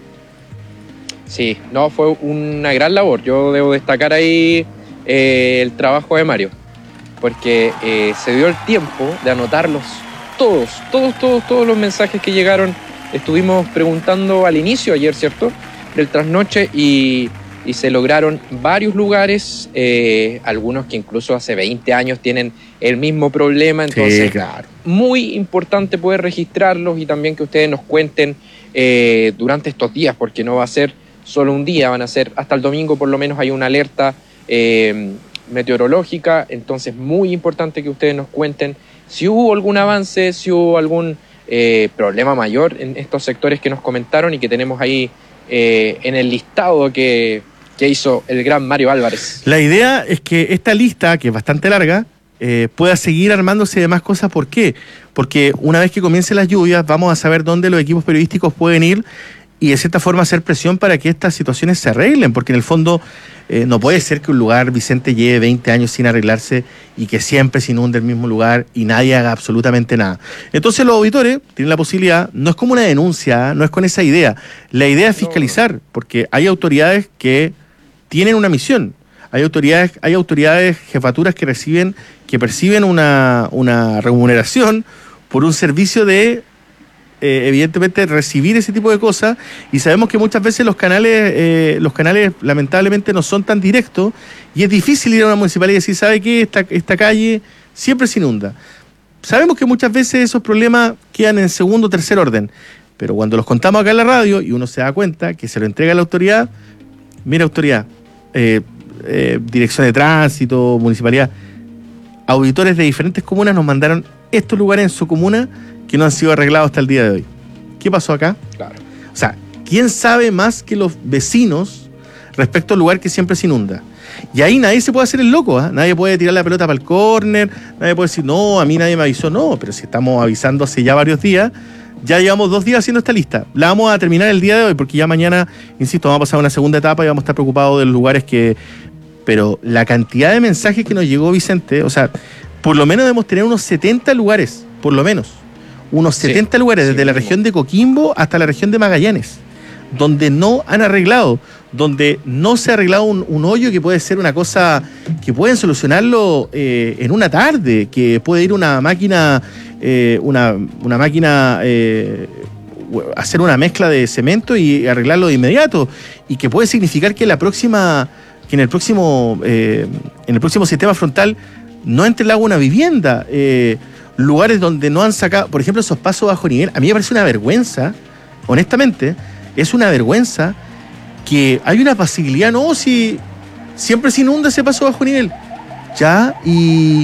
Sí, no, fue una gran labor. Yo debo destacar ahí eh, el trabajo de Mario, porque eh, se dio el tiempo de anotarlos todos, todos, todos, todos los mensajes que llegaron. Estuvimos preguntando al inicio ayer, ¿cierto?, del trasnoche y, y se lograron varios lugares, eh, algunos que incluso hace veinte años tienen el mismo problema, entonces sí, claro. muy importante poder registrarlos y también que ustedes nos cuenten eh, durante estos días, porque no va a ser solo un día, van a ser hasta el domingo por lo menos hay una alerta eh, meteorológica, entonces muy importante que ustedes nos cuenten si hubo algún avance, si hubo algún eh, problema mayor en estos sectores que nos comentaron y que tenemos ahí eh, en el listado que, que hizo el gran Mario Álvarez. La idea es que esta lista, que es bastante larga, eh, pueda seguir armándose de más cosas. ¿Por qué? Porque una vez que comiencen las lluvias vamos a saber dónde los equipos periodísticos pueden ir y de cierta forma hacer presión para que estas situaciones se arreglen, porque en el fondo eh, no puede ser que un lugar, Vicente, lleve veinte años sin arreglarse y que siempre se inunde el mismo lugar y nadie haga absolutamente nada. Entonces los auditores tienen la posibilidad, no es como una denuncia, no es con esa idea, la idea es fiscalizar, porque hay autoridades que tienen una misión, hay autoridades, hay autoridades, jefaturas que reciben, que perciben una, una remuneración por un servicio de Eh, evidentemente recibir ese tipo de cosas, y sabemos que muchas veces los canales eh, los canales lamentablemente no son tan directos y es difícil ir a una municipalidad y decir, ¿sabe qué? Esta, esta calle siempre se inunda. Sabemos que muchas veces esos problemas quedan en segundo o tercer orden, pero cuando los contamos acá en la radio y uno se da cuenta que se lo entrega a la autoridad, mira autoridad, eh, eh, dirección de tránsito, municipalidad, auditores de diferentes comunas nos mandaron estos lugares en su comuna que no han sido arreglados hasta el día de hoy. ¿Qué pasó acá? Claro. O sea, ¿quién sabe más que los vecinos respecto al lugar que siempre se inunda? Y ahí nadie se puede hacer el loco, ¿eh? Nadie puede tirar la pelota para el córner, nadie puede decir, no, a mí nadie me avisó. No, pero si estamos avisando hace ya varios días, ya llevamos dos días haciendo esta lista. La vamos a terminar el día de hoy, porque ya mañana, insisto, vamos a pasar a una segunda etapa y vamos a estar preocupados de los lugares que... Pero la cantidad de mensajes que nos llegó, Vicente, o sea, por lo menos debemos tener unos setenta lugares, por lo menos. Unos setenta sí, lugares, desde sí, la región de Coquimbo hasta la región de Magallanes, donde no han arreglado, donde no se ha arreglado un, un hoyo que puede ser una cosa que pueden solucionarlo eh, en una tarde, que puede ir una máquina, eh, una, una máquina, eh, hacer una mezcla de cemento y arreglarlo de inmediato, y que puede significar que la próxima, que en el próximo, eh, en el próximo sistema frontal no entre el agua a una vivienda. Eh, lugares donde no han sacado, por ejemplo, esos pasos bajo nivel, a mí me parece una vergüenza, honestamente, es una vergüenza que hay una posibilidad, no, si siempre se inunda ese paso bajo nivel, ya, y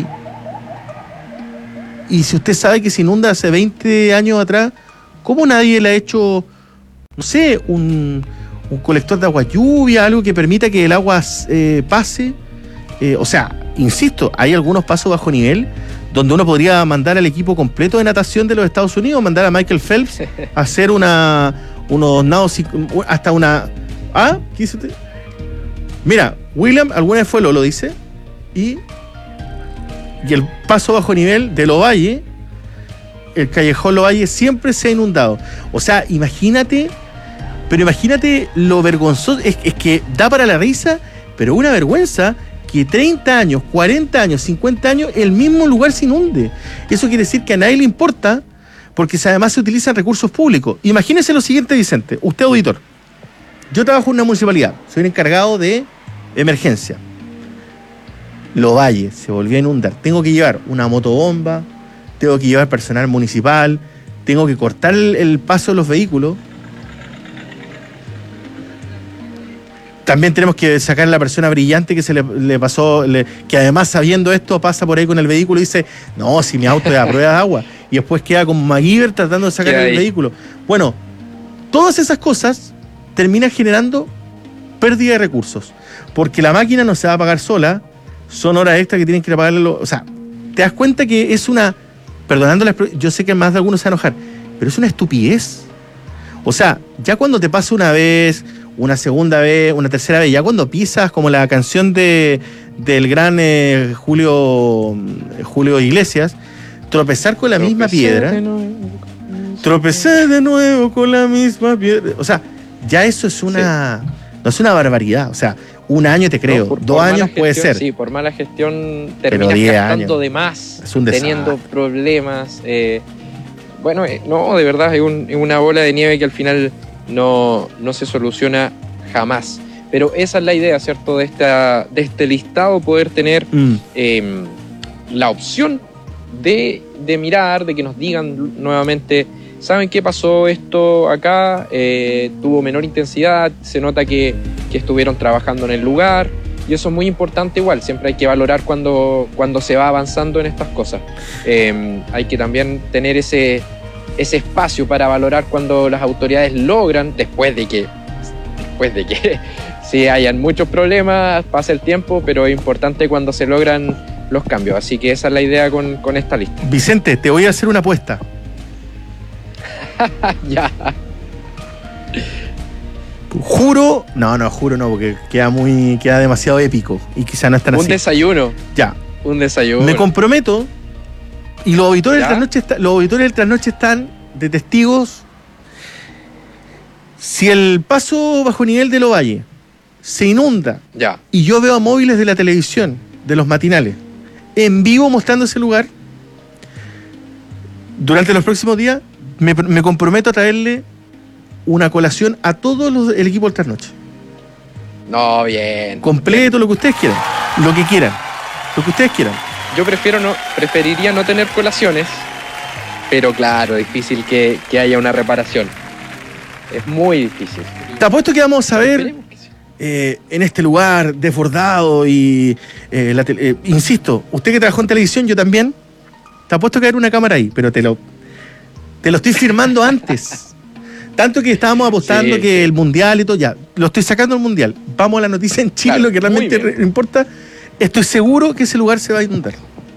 y si usted sabe que se inunda hace veinte años atrás, ¿cómo nadie le ha hecho, no sé, un, un colector de agua lluvia, algo que permita que el agua eh, pase? Eh, o sea, insisto, hay algunos pasos bajo nivel donde uno podría mandar al equipo completo de natación de los Estados Unidos, mandar a Michael Phelps a hacer una, unos nados, hasta una... ¿Ah? ¿Qué dice usted? Mira, William alguna vez fue Lolo, dice, y, y el paso bajo nivel de Lovalle, el callejón Lovalle, siempre se ha inundado. O sea, imagínate, pero imagínate lo vergonzoso, es, es que da para la risa, pero una vergüenza que treinta años, cuarenta años, cincuenta años, el mismo lugar se inunde. Eso quiere decir que a nadie le importa, porque además se utilizan recursos públicos. Imagínese lo siguiente, Vicente, usted auditor. Yo trabajo en una municipalidad, soy el encargado de emergencia. Lovalle se volvió a inundar. Tengo que llevar una motobomba, tengo que llevar personal municipal, tengo que cortar el, el paso de los vehículos. También tenemos que sacar a la persona brillante que se le, le pasó, le, que además sabiendo esto pasa por ahí con el vehículo y dice, no, si mi auto es a prueba de agua. Y después queda como MacGyver tratando de sacar el vehículo. Bueno, todas esas cosas terminan generando pérdida de recursos. Porque la máquina no se va a pagar sola, son horas extras que tienen que ir a pagarle. O sea, te das cuenta que es una, perdonando la, yo sé que más de algunos se van a enojar, pero es una estupidez. O sea, ya cuando te pasa una vez, una segunda vez, una tercera vez, ya cuando pisas, como la canción de del gran eh, Julio Julio Iglesias, tropezar con la Tropecé misma piedra, de nuevo. Tropecé de nuevo con la misma piedra. O sea, ya eso es una, sí. no es una barbaridad. O sea, un año te creo, no, por, dos por años puede gestión, ser. Sí, por mala gestión terminas gastando años. de más, es un teniendo problemas. Eh, bueno, eh, no, de verdad es un, una bola de nieve que al final no, no se soluciona jamás. Pero esa es la idea, ¿cierto? De, esta, de este listado, poder tener mm. eh, la opción de, de mirar, de que nos digan nuevamente, ¿saben qué pasó esto acá? Eh, tuvo menor intensidad, se nota que, que estuvieron trabajando en el lugar, y eso es muy importante igual, siempre hay que valorar cuando, cuando se va avanzando en estas cosas. Eh, hay que también tener ese, ese espacio para valorar cuando las autoridades logran, después de que, después de que sí hayan muchos problemas, pasa el tiempo, pero es importante cuando se logran los cambios. Así que esa es la idea con, con esta lista. Vicente, te voy a hacer una apuesta. Ya. Juro, no, no, juro no, porque queda muy, queda demasiado épico y quizá no es tan así. Un desayuno. Ya. Un desayuno. Me comprometo, y los auditores del trasnoche, está, los auditores del trasnoche están de testigos. Si el paso bajo nivel de Lovalle se inunda, ya, y yo veo a móviles de la televisión, de los matinales, en vivo mostrando ese lugar, durante los próximos días, me, me comprometo a traerle una colación a todo los, el equipo del trasnoche. No, bien. Completo, lo que ustedes quieran. Lo que quieran. Lo que ustedes quieran. Yo prefiero no, preferiría no tener colaciones, pero claro, difícil que, que haya una reparación. Es muy difícil. Te apuesto que vamos a ver eh, en este lugar desbordado y, eh, la tele, eh, insisto, usted que trabajó en televisión, yo también, te apuesto que hay una cámara ahí, pero te lo, te lo estoy firmando antes. Tanto que estábamos apostando sí, que sí. el mundial y todo, ya, lo estoy sacando al mundial. Vamos a la noticia en Chile, claro, lo que realmente re- importa. Estoy seguro que ese lugar se va a inundar.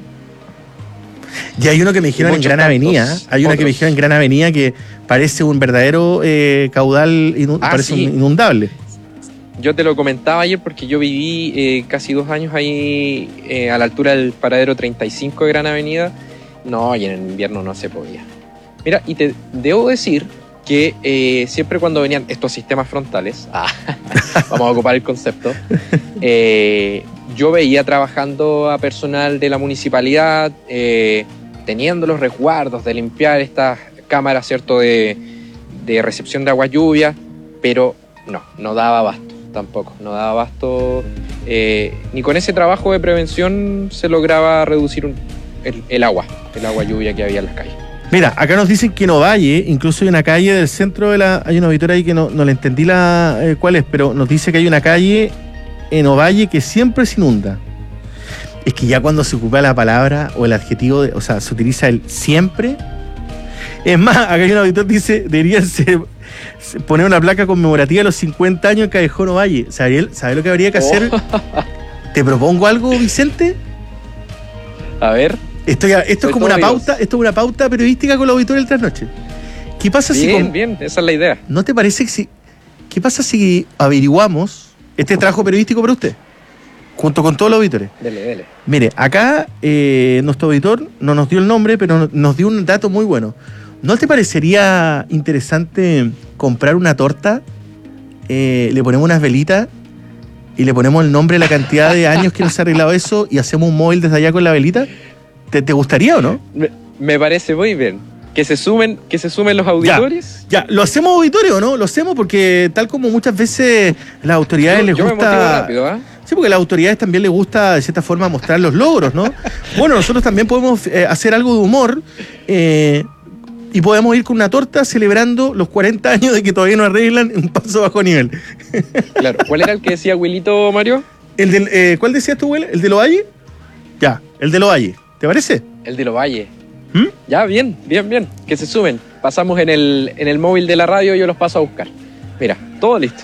Y hay uno que me dijeron en Gran Avenida, hay una que me dijeron en Gran Avenida que parece un verdadero eh, caudal, inund- ah, parece sí. un inundable. Yo te lo comentaba ayer porque yo viví eh, casi dos años ahí eh, a la altura del paradero treinta y cinco de Gran Avenida. No, y en el invierno no se podía. Mira, y te debo decir que eh, siempre cuando venían estos sistemas frontales, ah, vamos a ocupar el concepto, eh, yo veía trabajando a personal de la municipalidad, eh, teniendo los resguardos de limpiar estas cámaras, ¿cierto?, de, de recepción de agua lluvia, pero no, no daba abasto tampoco, no daba abasto, eh, ni con ese trabajo de prevención se lograba reducir un, el, el agua, el agua lluvia que había en las calles. Mira, acá nos dicen que en Ovalle, incluso hay una calle del centro de la... Hay una auditoría ahí que no, no le entendí la eh, cuál es, pero nos dice que hay una calle en Ovalle que siempre se inunda. Es que ya cuando se ocupa la palabra o el adjetivo, de, o sea, se utiliza el siempre. Es más, acá hay un auditor que dice, deberían ser, poner una placa conmemorativa de los cincuenta años en Callejón Ovalle. ¿Sabes sabe lo que habría que hacer? Oh. ¿Te propongo algo, Vicente? A ver. Esto, ya, esto es como una Dios. pauta, esto es una pauta periodística con los auditores del Trasnoche. ¿Qué pasa bien, si Bien, bien, esa es la idea. ¿No te parece que si... ¿Qué pasa si averiguamos este trabajo periodístico para usted? Junto con todos los auditores. Dele, dele. Mire, acá eh, nuestro auditor no nos dio el nombre, pero nos dio un dato muy bueno. ¿No te parecería interesante comprar una torta? Eh, le ponemos unas velitas y le ponemos el nombre, la cantidad de años que nos ha arreglado eso y hacemos un móvil desde allá con la velita. ¿Te, te gustaría o no? Me, me parece muy bien. Que se sumen, que se sumen los auditores. Ya, ya, ¿lo hacemos auditorio o no? Lo hacemos porque tal como muchas veces las autoridades yo, les yo gusta... Me motivo rápido, ¿eh? Sí, porque a las autoridades también les gusta de cierta forma mostrar los logros, ¿no? Bueno, nosotros también podemos eh, hacer algo de humor eh, y podemos ir con una torta celebrando los cuarenta años de que todavía no arreglan un paso bajo nivel. Claro, ¿cuál era el que decía Wilito, Mario? El del, eh, ¿Cuál decías tú, Will? ¿El de Lovalle? Ya, el de Lovalle. ¿Te parece? El de Lovalle. ¿Mm? Ya, bien, bien, bien. Que se sumen. Pasamos en el, en el móvil de la radio y yo los paso a buscar. Mira, todo listo.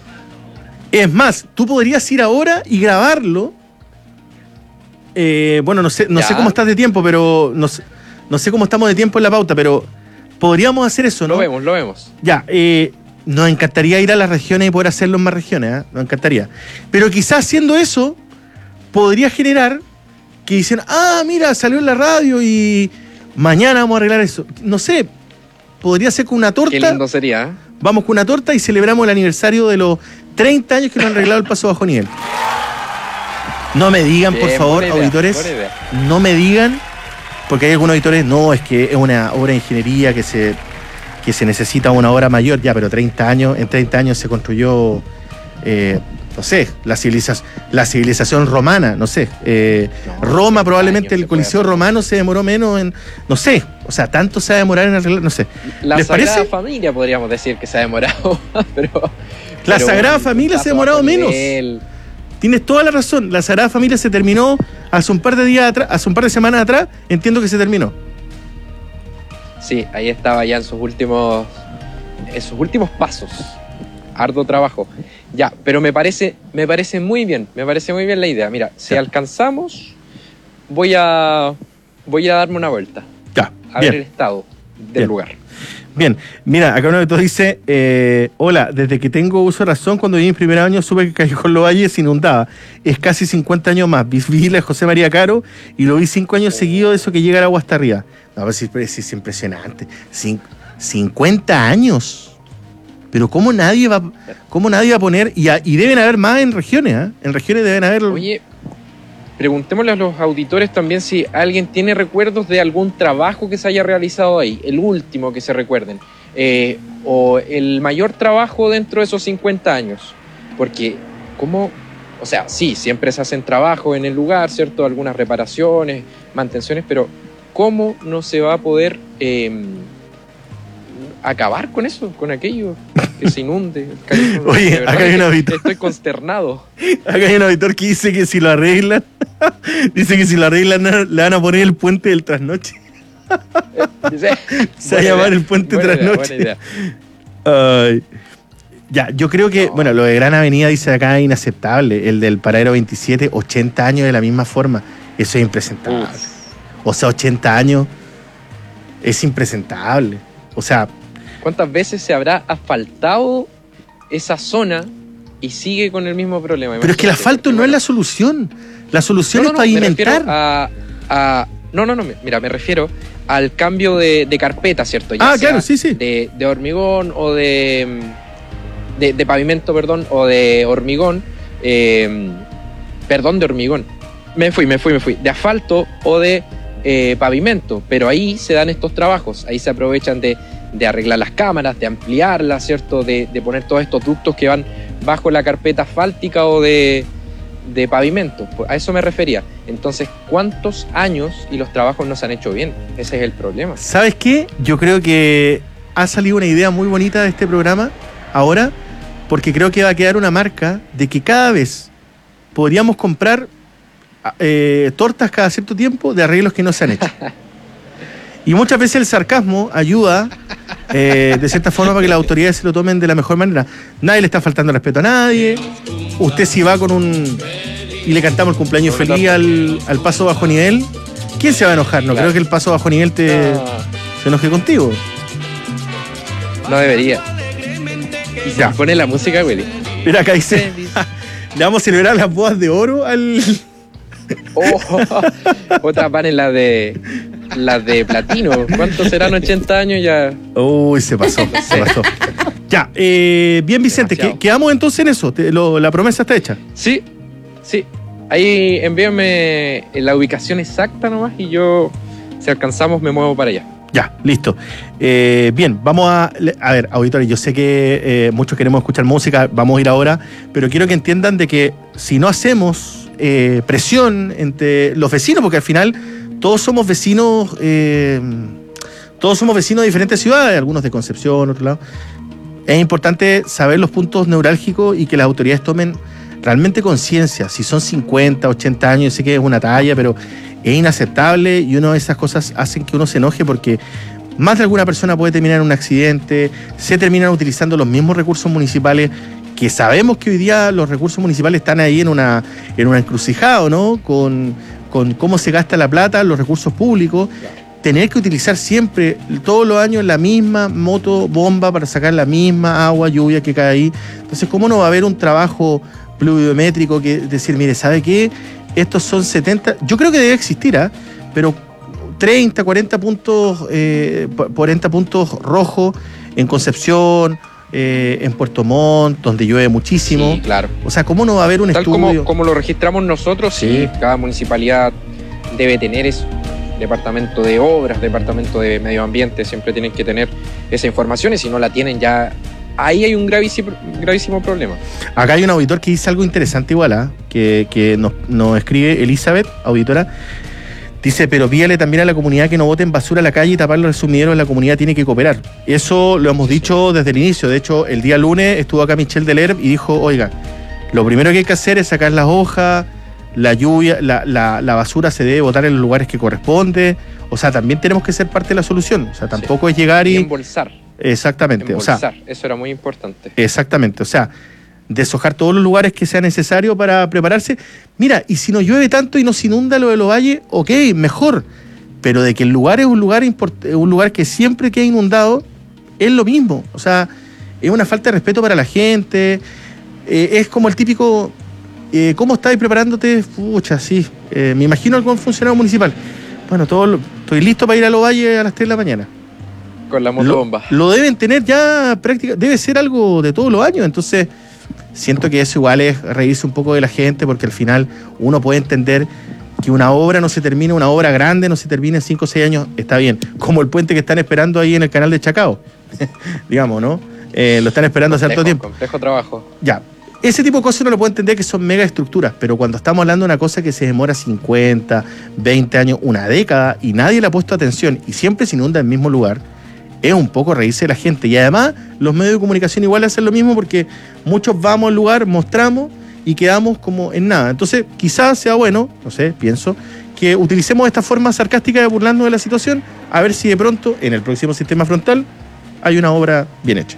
Es más, tú podrías ir ahora y grabarlo. Eh, bueno, no sé, no sé cómo estás de tiempo, pero no sé, no sé cómo estamos de tiempo en la pauta, pero podríamos hacer eso, ¿no? Lo vemos, lo vemos. Ya, eh, nos encantaría ir a las regiones y poder hacerlo en más regiones, ¿eh? Nos encantaría. Pero quizás haciendo eso, podría generar que dicen, ah, mira, salió en la radio y mañana vamos a arreglar eso. No sé, podría ser con una torta. Qué lindo sería, ¿eh? Vamos con una torta y celebramos el aniversario de los treinta años que nos han arreglado el paso bajo nivel. No me digan, Bien, por favor, idea, auditores, no me digan, porque hay algunos auditores, no, es que es una obra de ingeniería que se, que se necesita una obra mayor, ya, pero treinta años, en treinta años se construyó... Eh, no sé, la civilización, la civilización romana, no sé. Eh, no, Roma, probablemente el Coliseo romano se demoró menos en. No sé, o sea, tanto se va a demorar en arreglar, no sé. La ¿Les Sagrada parece? Familia podríamos decir que se ha demorado, pero. La pero Sagrada bueno, Familia se ha demorado menos. Nivel. Tienes toda la razón. La Sagrada Familia se terminó hace un par de días atrás, hace un par de semanas atrás, entiendo que se terminó. Sí, ahí estaba ya en sus últimos. En sus últimos pasos. Arduo trabajo. Ya, pero me parece, me parece muy bien, me parece muy bien la idea. Mira, si ya. alcanzamos, voy a voy a darme una vuelta. Ya. A bien. ver el estado del bien. lugar. Bien, mira, acá uno de todos dice, eh, hola, desde que tengo uso de razón, cuando viví en primer año supe que Callejón Lovalle se inundaba. Es casi cincuenta años más. Vi la José María Caro y lo vi cinco años oh. seguidos de eso que llega el agua hasta arriba. No, pues es, es impresionante. Cin- cincuenta años. Pero cómo nadie va, cómo nadie va a poner, y, a, y deben haber más en regiones, ¿eh? En regiones deben haber... Oye, preguntémosle a los auditores también si alguien tiene recuerdos de algún trabajo que se haya realizado ahí, el último que se recuerden, eh, o el mayor trabajo dentro de esos cincuenta años. Porque, ¿cómo? O sea, sí, siempre se hacen trabajos en el lugar, ¿cierto? Algunas reparaciones, mantenciones, pero ¿cómo no se va a poder... Eh, acabar con eso, con aquello, que se inunde. Oye, acá hay un auditor. Estoy consternado. Acá hay un auditor que dice que si lo arreglan, dice que si lo arreglan le van a poner el puente del trasnoche. Dice, se va a llamar el puente buena trasnoche. Idea, buena idea. Uh, ya, yo creo que, no. bueno, lo de Gran Avenida dice acá inaceptable. El del Paradero veintisiete, ochenta años de la misma forma. Eso es impresentable. Uf. O sea, ochenta años es impresentable. O sea, ¿cuántas veces se habrá asfaltado esa zona y sigue con el mismo problema? Pero es que el asfalto no es la solución. La solución no, no, es pavimentar. No, me refiero a, a, no, no, no, mira, me refiero al cambio de, de carpeta, ¿cierto? Ya ah, claro, sí, sí. De, de hormigón o de, de, de pavimento, perdón, o de hormigón, eh, perdón, de hormigón. Me fui, me fui, me fui. De asfalto o de eh, pavimento, pero ahí se dan estos trabajos, ahí se aprovechan de, de arreglar las cámaras, de ampliarlas, ¿cierto? De, de poner todos estos ductos que van bajo la carpeta asfáltica o de, de pavimento. A eso me refería. Entonces, ¿cuántos años y los trabajos no se han hecho bien? Ese es el problema. ¿Sabes qué? Yo creo que ha salido una idea muy bonita de este programa ahora, porque creo que va a quedar una marca de que cada vez podríamos comprar eh, tortas cada cierto tiempo de arreglos que no se han hecho. Y muchas veces el sarcasmo ayuda eh, de cierta forma para que las autoridades se lo tomen de la mejor manera. Nadie le está faltando respeto a nadie. Usted si va con un... y le cantamos el cumpleaños feliz al, al paso bajo nivel, ¿quién se va a enojar? No claro. Creo que el paso bajo nivel te no. se enoje contigo. No debería. Y se pone la música, Willy. Mira, acá dice... le vamos a celebrar las bodas de oro al... oh, otras van en la de... las de platino. ¿Cuántos serán? ochenta años ya. Uy, se pasó, se pasó. Ya, eh, bien Vicente, ¿qué, ¿quedamos entonces en eso? Te, lo, ¿La promesa está hecha? Sí, sí. Ahí envíame la ubicación exacta nomás y yo, si alcanzamos, me muevo para allá. Ya, listo. Eh, bien, vamos a... A ver, auditores, yo sé que eh, muchos queremos escuchar música, vamos a ir ahora, pero quiero que entiendan de que si no hacemos eh, presión entre los vecinos, porque al final... Todos somos vecinos, eh, todos somos vecinos de diferentes ciudades, algunos de Concepción, otro lado. Es importante saber los puntos neurálgicos y que las autoridades tomen realmente conciencia. Si son cincuenta, ochenta años, yo sé que es una talla, pero es inaceptable y una de esas cosas hacen que uno se enoje porque más de alguna persona puede terminar en un accidente, se terminan utilizando los mismos recursos municipales, que sabemos que hoy día los recursos municipales están ahí en una, en una encrucijada, ¿no? Con... con cómo se gasta la plata, los recursos públicos, tener que utilizar siempre, todos los años, la misma moto bomba para sacar la misma agua, lluvia que cae ahí. Entonces, ¿cómo no va a haber un trabajo pluviométrico que decir, mire, ¿sabe qué? Estos son setenta, yo creo que debe existir, ¿eh? Pero treinta, cuarenta puntos, eh, cuarenta puntos rojos en Concepción, Eh, en Puerto Montt, donde llueve muchísimo. Sí, claro. O sea, ¿cómo no va a haber un Tal estudio? Como, como lo registramos nosotros, sí. sí, cada municipalidad debe tener eso. Departamento de Obras, Departamento de Medio Ambiente, siempre tienen que tener esa información y si no la tienen ya, ahí hay un gravísimo, gravísimo problema. Acá hay un auditor que dice algo interesante igual, ¿eh? que, que nos, nos escribe Elizabeth, auditora. Dice, pero pídale también a la comunidad que no boten basura a la calle y tapar los sumideros, la comunidad tiene que cooperar. Eso lo hemos dicho desde el inicio. De hecho, el día lunes estuvo acá Michelle Delerm y dijo, oiga, lo primero que hay que hacer es sacar las hojas, la lluvia, la, la, la basura se debe botar en los lugares que corresponde. O sea, también tenemos que ser parte de la solución. O sea, tampoco sí. es llegar y... y embolsar. Exactamente. Embolsar, o sea, eso era muy importante. Exactamente, o sea... deshojar todos los lugares que sea necesario para prepararse. Mira, y si no llueve tanto y nos inunda lo de los valles, ok, mejor. Pero de que el lugar es un lugar import- un lugar que siempre queda inundado, es lo mismo. O sea, es una falta de respeto para la gente. Eh, es como el típico, eh, ¿cómo estáis preparándote? Pucha, sí. Eh, me imagino algún funcionario municipal. Bueno, todo lo, estoy listo para ir a los valles a las tres de la mañana. Con la motobomba. Lo, lo deben tener ya práctica, debe ser algo de todos los años, entonces... Siento que eso igual es reírse un poco de la gente porque al final uno puede entender que una obra no se termina, una obra grande no se termina en cinco o seis años, está bien. Como el puente que están esperando ahí en el canal de Chacao, digamos, ¿no? Eh, lo están esperando hace harto tiempo. Complejo trabajo. Ya, ese tipo de cosas uno lo puede entender que son mega estructuras, pero cuando estamos hablando de una cosa que se demora cincuenta, veinte años, una década y nadie le ha puesto atención y siempre se inunda en el mismo lugar, es un poco reírse de la gente. Y además, los medios de comunicación igual hacen lo mismo porque muchos vamos al lugar, mostramos y quedamos como en nada. Entonces, quizás sea bueno, no sé, pienso, que utilicemos esta forma sarcástica de burlarnos de la situación, a ver si de pronto, en el próximo sistema frontal, hay una obra bien hecha.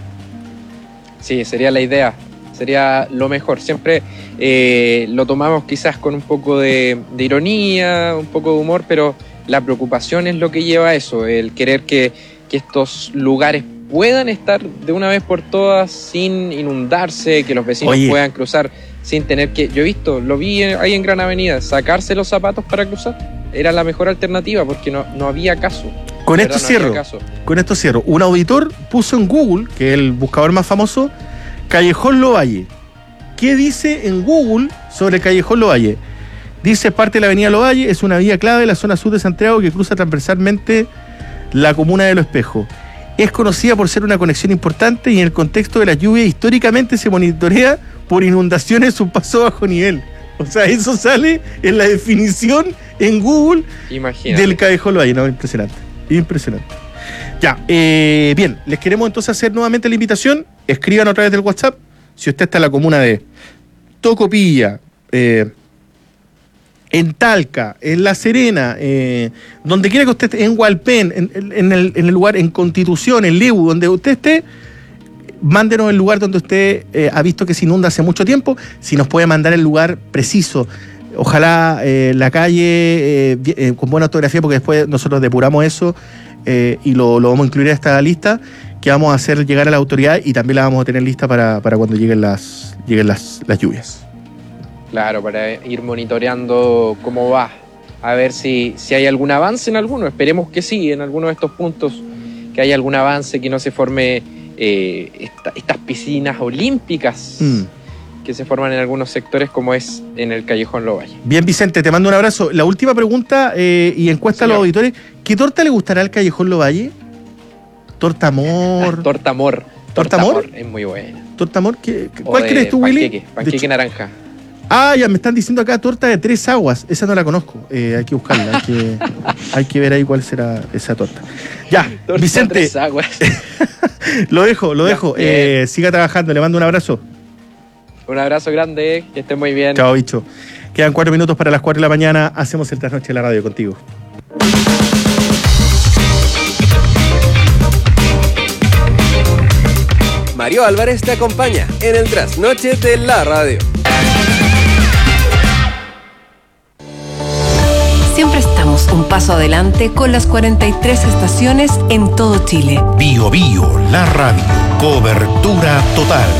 Sí, sería la idea, sería lo mejor. Siempre eh, lo tomamos quizás con un poco de, de ironía, un poco de humor, pero la preocupación es lo que lleva a eso, el querer que... que estos lugares puedan estar de una vez por todas sin inundarse, que los vecinos Oye. puedan cruzar sin tener que... Yo he visto, lo vi ahí en Gran Avenida, sacarse los zapatos para cruzar. era la mejor alternativa porque no, no había caso. Con esto cierro, con esto cierro. Un auditor puso en Google, que es el buscador más famoso, Callejón Lovalle. ¿Qué dice en Google sobre Callejón Lovalle? Dice, parte de la avenida Lovalle, es una vía clave de la zona sur de Santiago que cruza transversalmente la comuna de Los Espejos. Es conocida por ser una conexión importante y en el contexto de las lluvias históricamente se monitorea por inundaciones su paso bajo nivel. O sea, eso sale en la definición en Google. Imagínate. Del Callejón Lovalle. No, impresionante. Impresionante. Ya, eh, bien, les queremos entonces hacer nuevamente la invitación. Escriban a través del WhatsApp. Si usted está en la comuna de Tocopilla, eh, en Talca, en La Serena, eh, donde quiera que usted esté, en Hualpén, en, en, el, en el lugar, en Constitución, en Lebu, donde usted esté, mándenos el lugar donde usted eh, ha visto que se inunda hace mucho tiempo. Si nos puede mandar el lugar preciso. Ojalá eh, la calle eh, eh, con buena ortografía, porque después nosotros depuramos eso eh, y lo, lo vamos a incluir a esta lista que vamos a hacer llegar a la autoridad y también la vamos a tener lista para, para cuando lleguen las lleguen las, las lluvias. Claro, para ir monitoreando cómo va, a ver si, si hay algún avance en alguno. Esperemos que sí, en alguno de estos puntos, que haya algún avance, que no se forme eh, esta, estas piscinas olímpicas. Mm. Que se forman en algunos sectores como es en el Callejón Lovalle. Bien, Vicente, te mando un abrazo. La última pregunta eh, y encuesta Señor. a los auditores. ¿Qué torta le gustará al Callejón Lovalle? ¿Torta amor? Torta amor. ¿Torta amor? Es muy buena. ¿Torta amor? ¿Qué, ¿Cuál crees tú, Willy? Panqueque, panqueque naranja. Ah, ya me están diciendo acá torta de tres aguas. Esa no la conozco. Eh, hay que buscarla. Hay que, hay que ver ahí cuál será esa torta. Ya, torta Vicente. De tres aguas. lo dejo, lo ya, dejo. Eh, siga trabajando. Le mando un abrazo. Un abrazo grande, que esté muy bien. Chao, bicho. Quedan cuatro minutos para las cuatro de la mañana. Hacemos el trasnoche de la radio contigo. Mario Álvarez te acompaña en el trasnoche de la radio. Siempre estamos un paso adelante con las cuarenta y tres estaciones en todo Chile. Bio Bio, la radio. Cobertura total.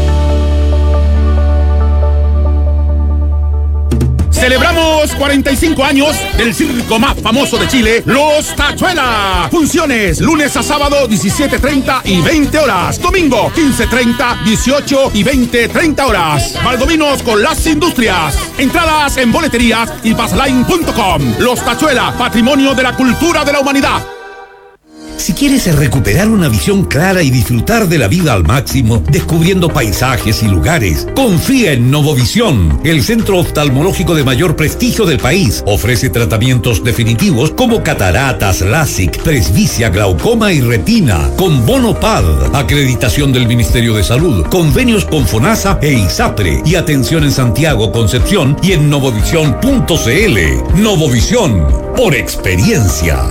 Celebramos cuarenta y cinco años del circo más famoso de Chile, Los Tachuela. Funciones lunes a sábado diecisiete treinta y veinte horas. Domingo quince treinta, dieciocho y veinte treinta horas. Valdominos con las industrias. Entradas en boleterías y passline punto com. Los Tachuela, patrimonio de la cultura de la humanidad. Si quieres recuperar una visión clara y disfrutar de la vida al máximo, descubriendo paisajes y lugares, confía en Novovisión, el centro oftalmológico de mayor prestigio del país. Ofrece tratamientos definitivos como cataratas, LASIK, presbicia, glaucoma y retina, con bono P A D, acreditación del Ministerio de Salud, convenios con FONASA e ISAPRE y atención en Santiago, Concepción y en novovisión punto cl. Novovisión, por experiencia.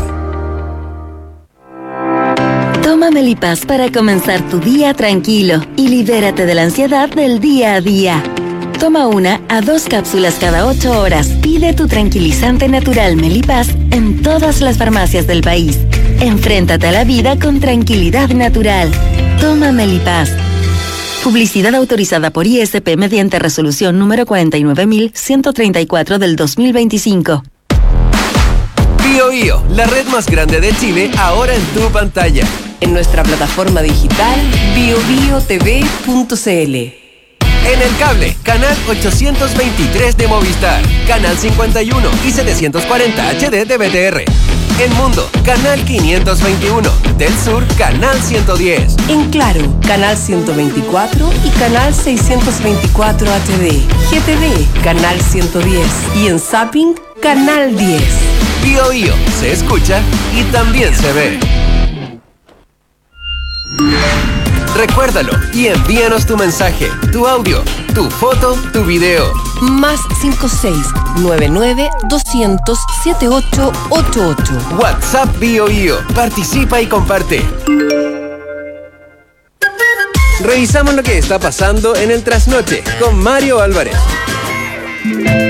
Toma Melipaz para comenzar tu día tranquilo y libérate de la ansiedad del día a día. Toma una a dos cápsulas cada ocho horas. Pide tu tranquilizante natural Melipaz en todas las farmacias del país. Enfréntate a la vida con tranquilidad natural. Toma Melipaz. Publicidad autorizada por I S P mediante resolución número cuarenta y nueve mil ciento treinta y cuatro del dos mil veinticinco. Bio Bio, la red más grande de Chile, ahora en tu pantalla. En nuestra plataforma digital bio bio t v punto c l. En el cable, canal ochocientos veintitrés de Movistar, canal cincuenta y uno y setecientos cuarenta H D de B T R. En Mundo, canal quinientos veintiuno. Del Sur, canal ciento diez. En Claro, canal ciento veinticuatro y canal seiscientos veinticuatro H D. G T V, canal ciento diez. Y en Zapping, canal diez. Bio Bio, se escucha y también se ve. Recuérdalo y envíanos tu mensaje, tu audio, tu foto, tu video. Más cinco seis nueve nueve doscientos setenta y ocho ochenta y ocho. WhatsApp Bio Bio. Participa y comparte. Revisamos lo que está pasando en el trasnoche con Mario Álvarez.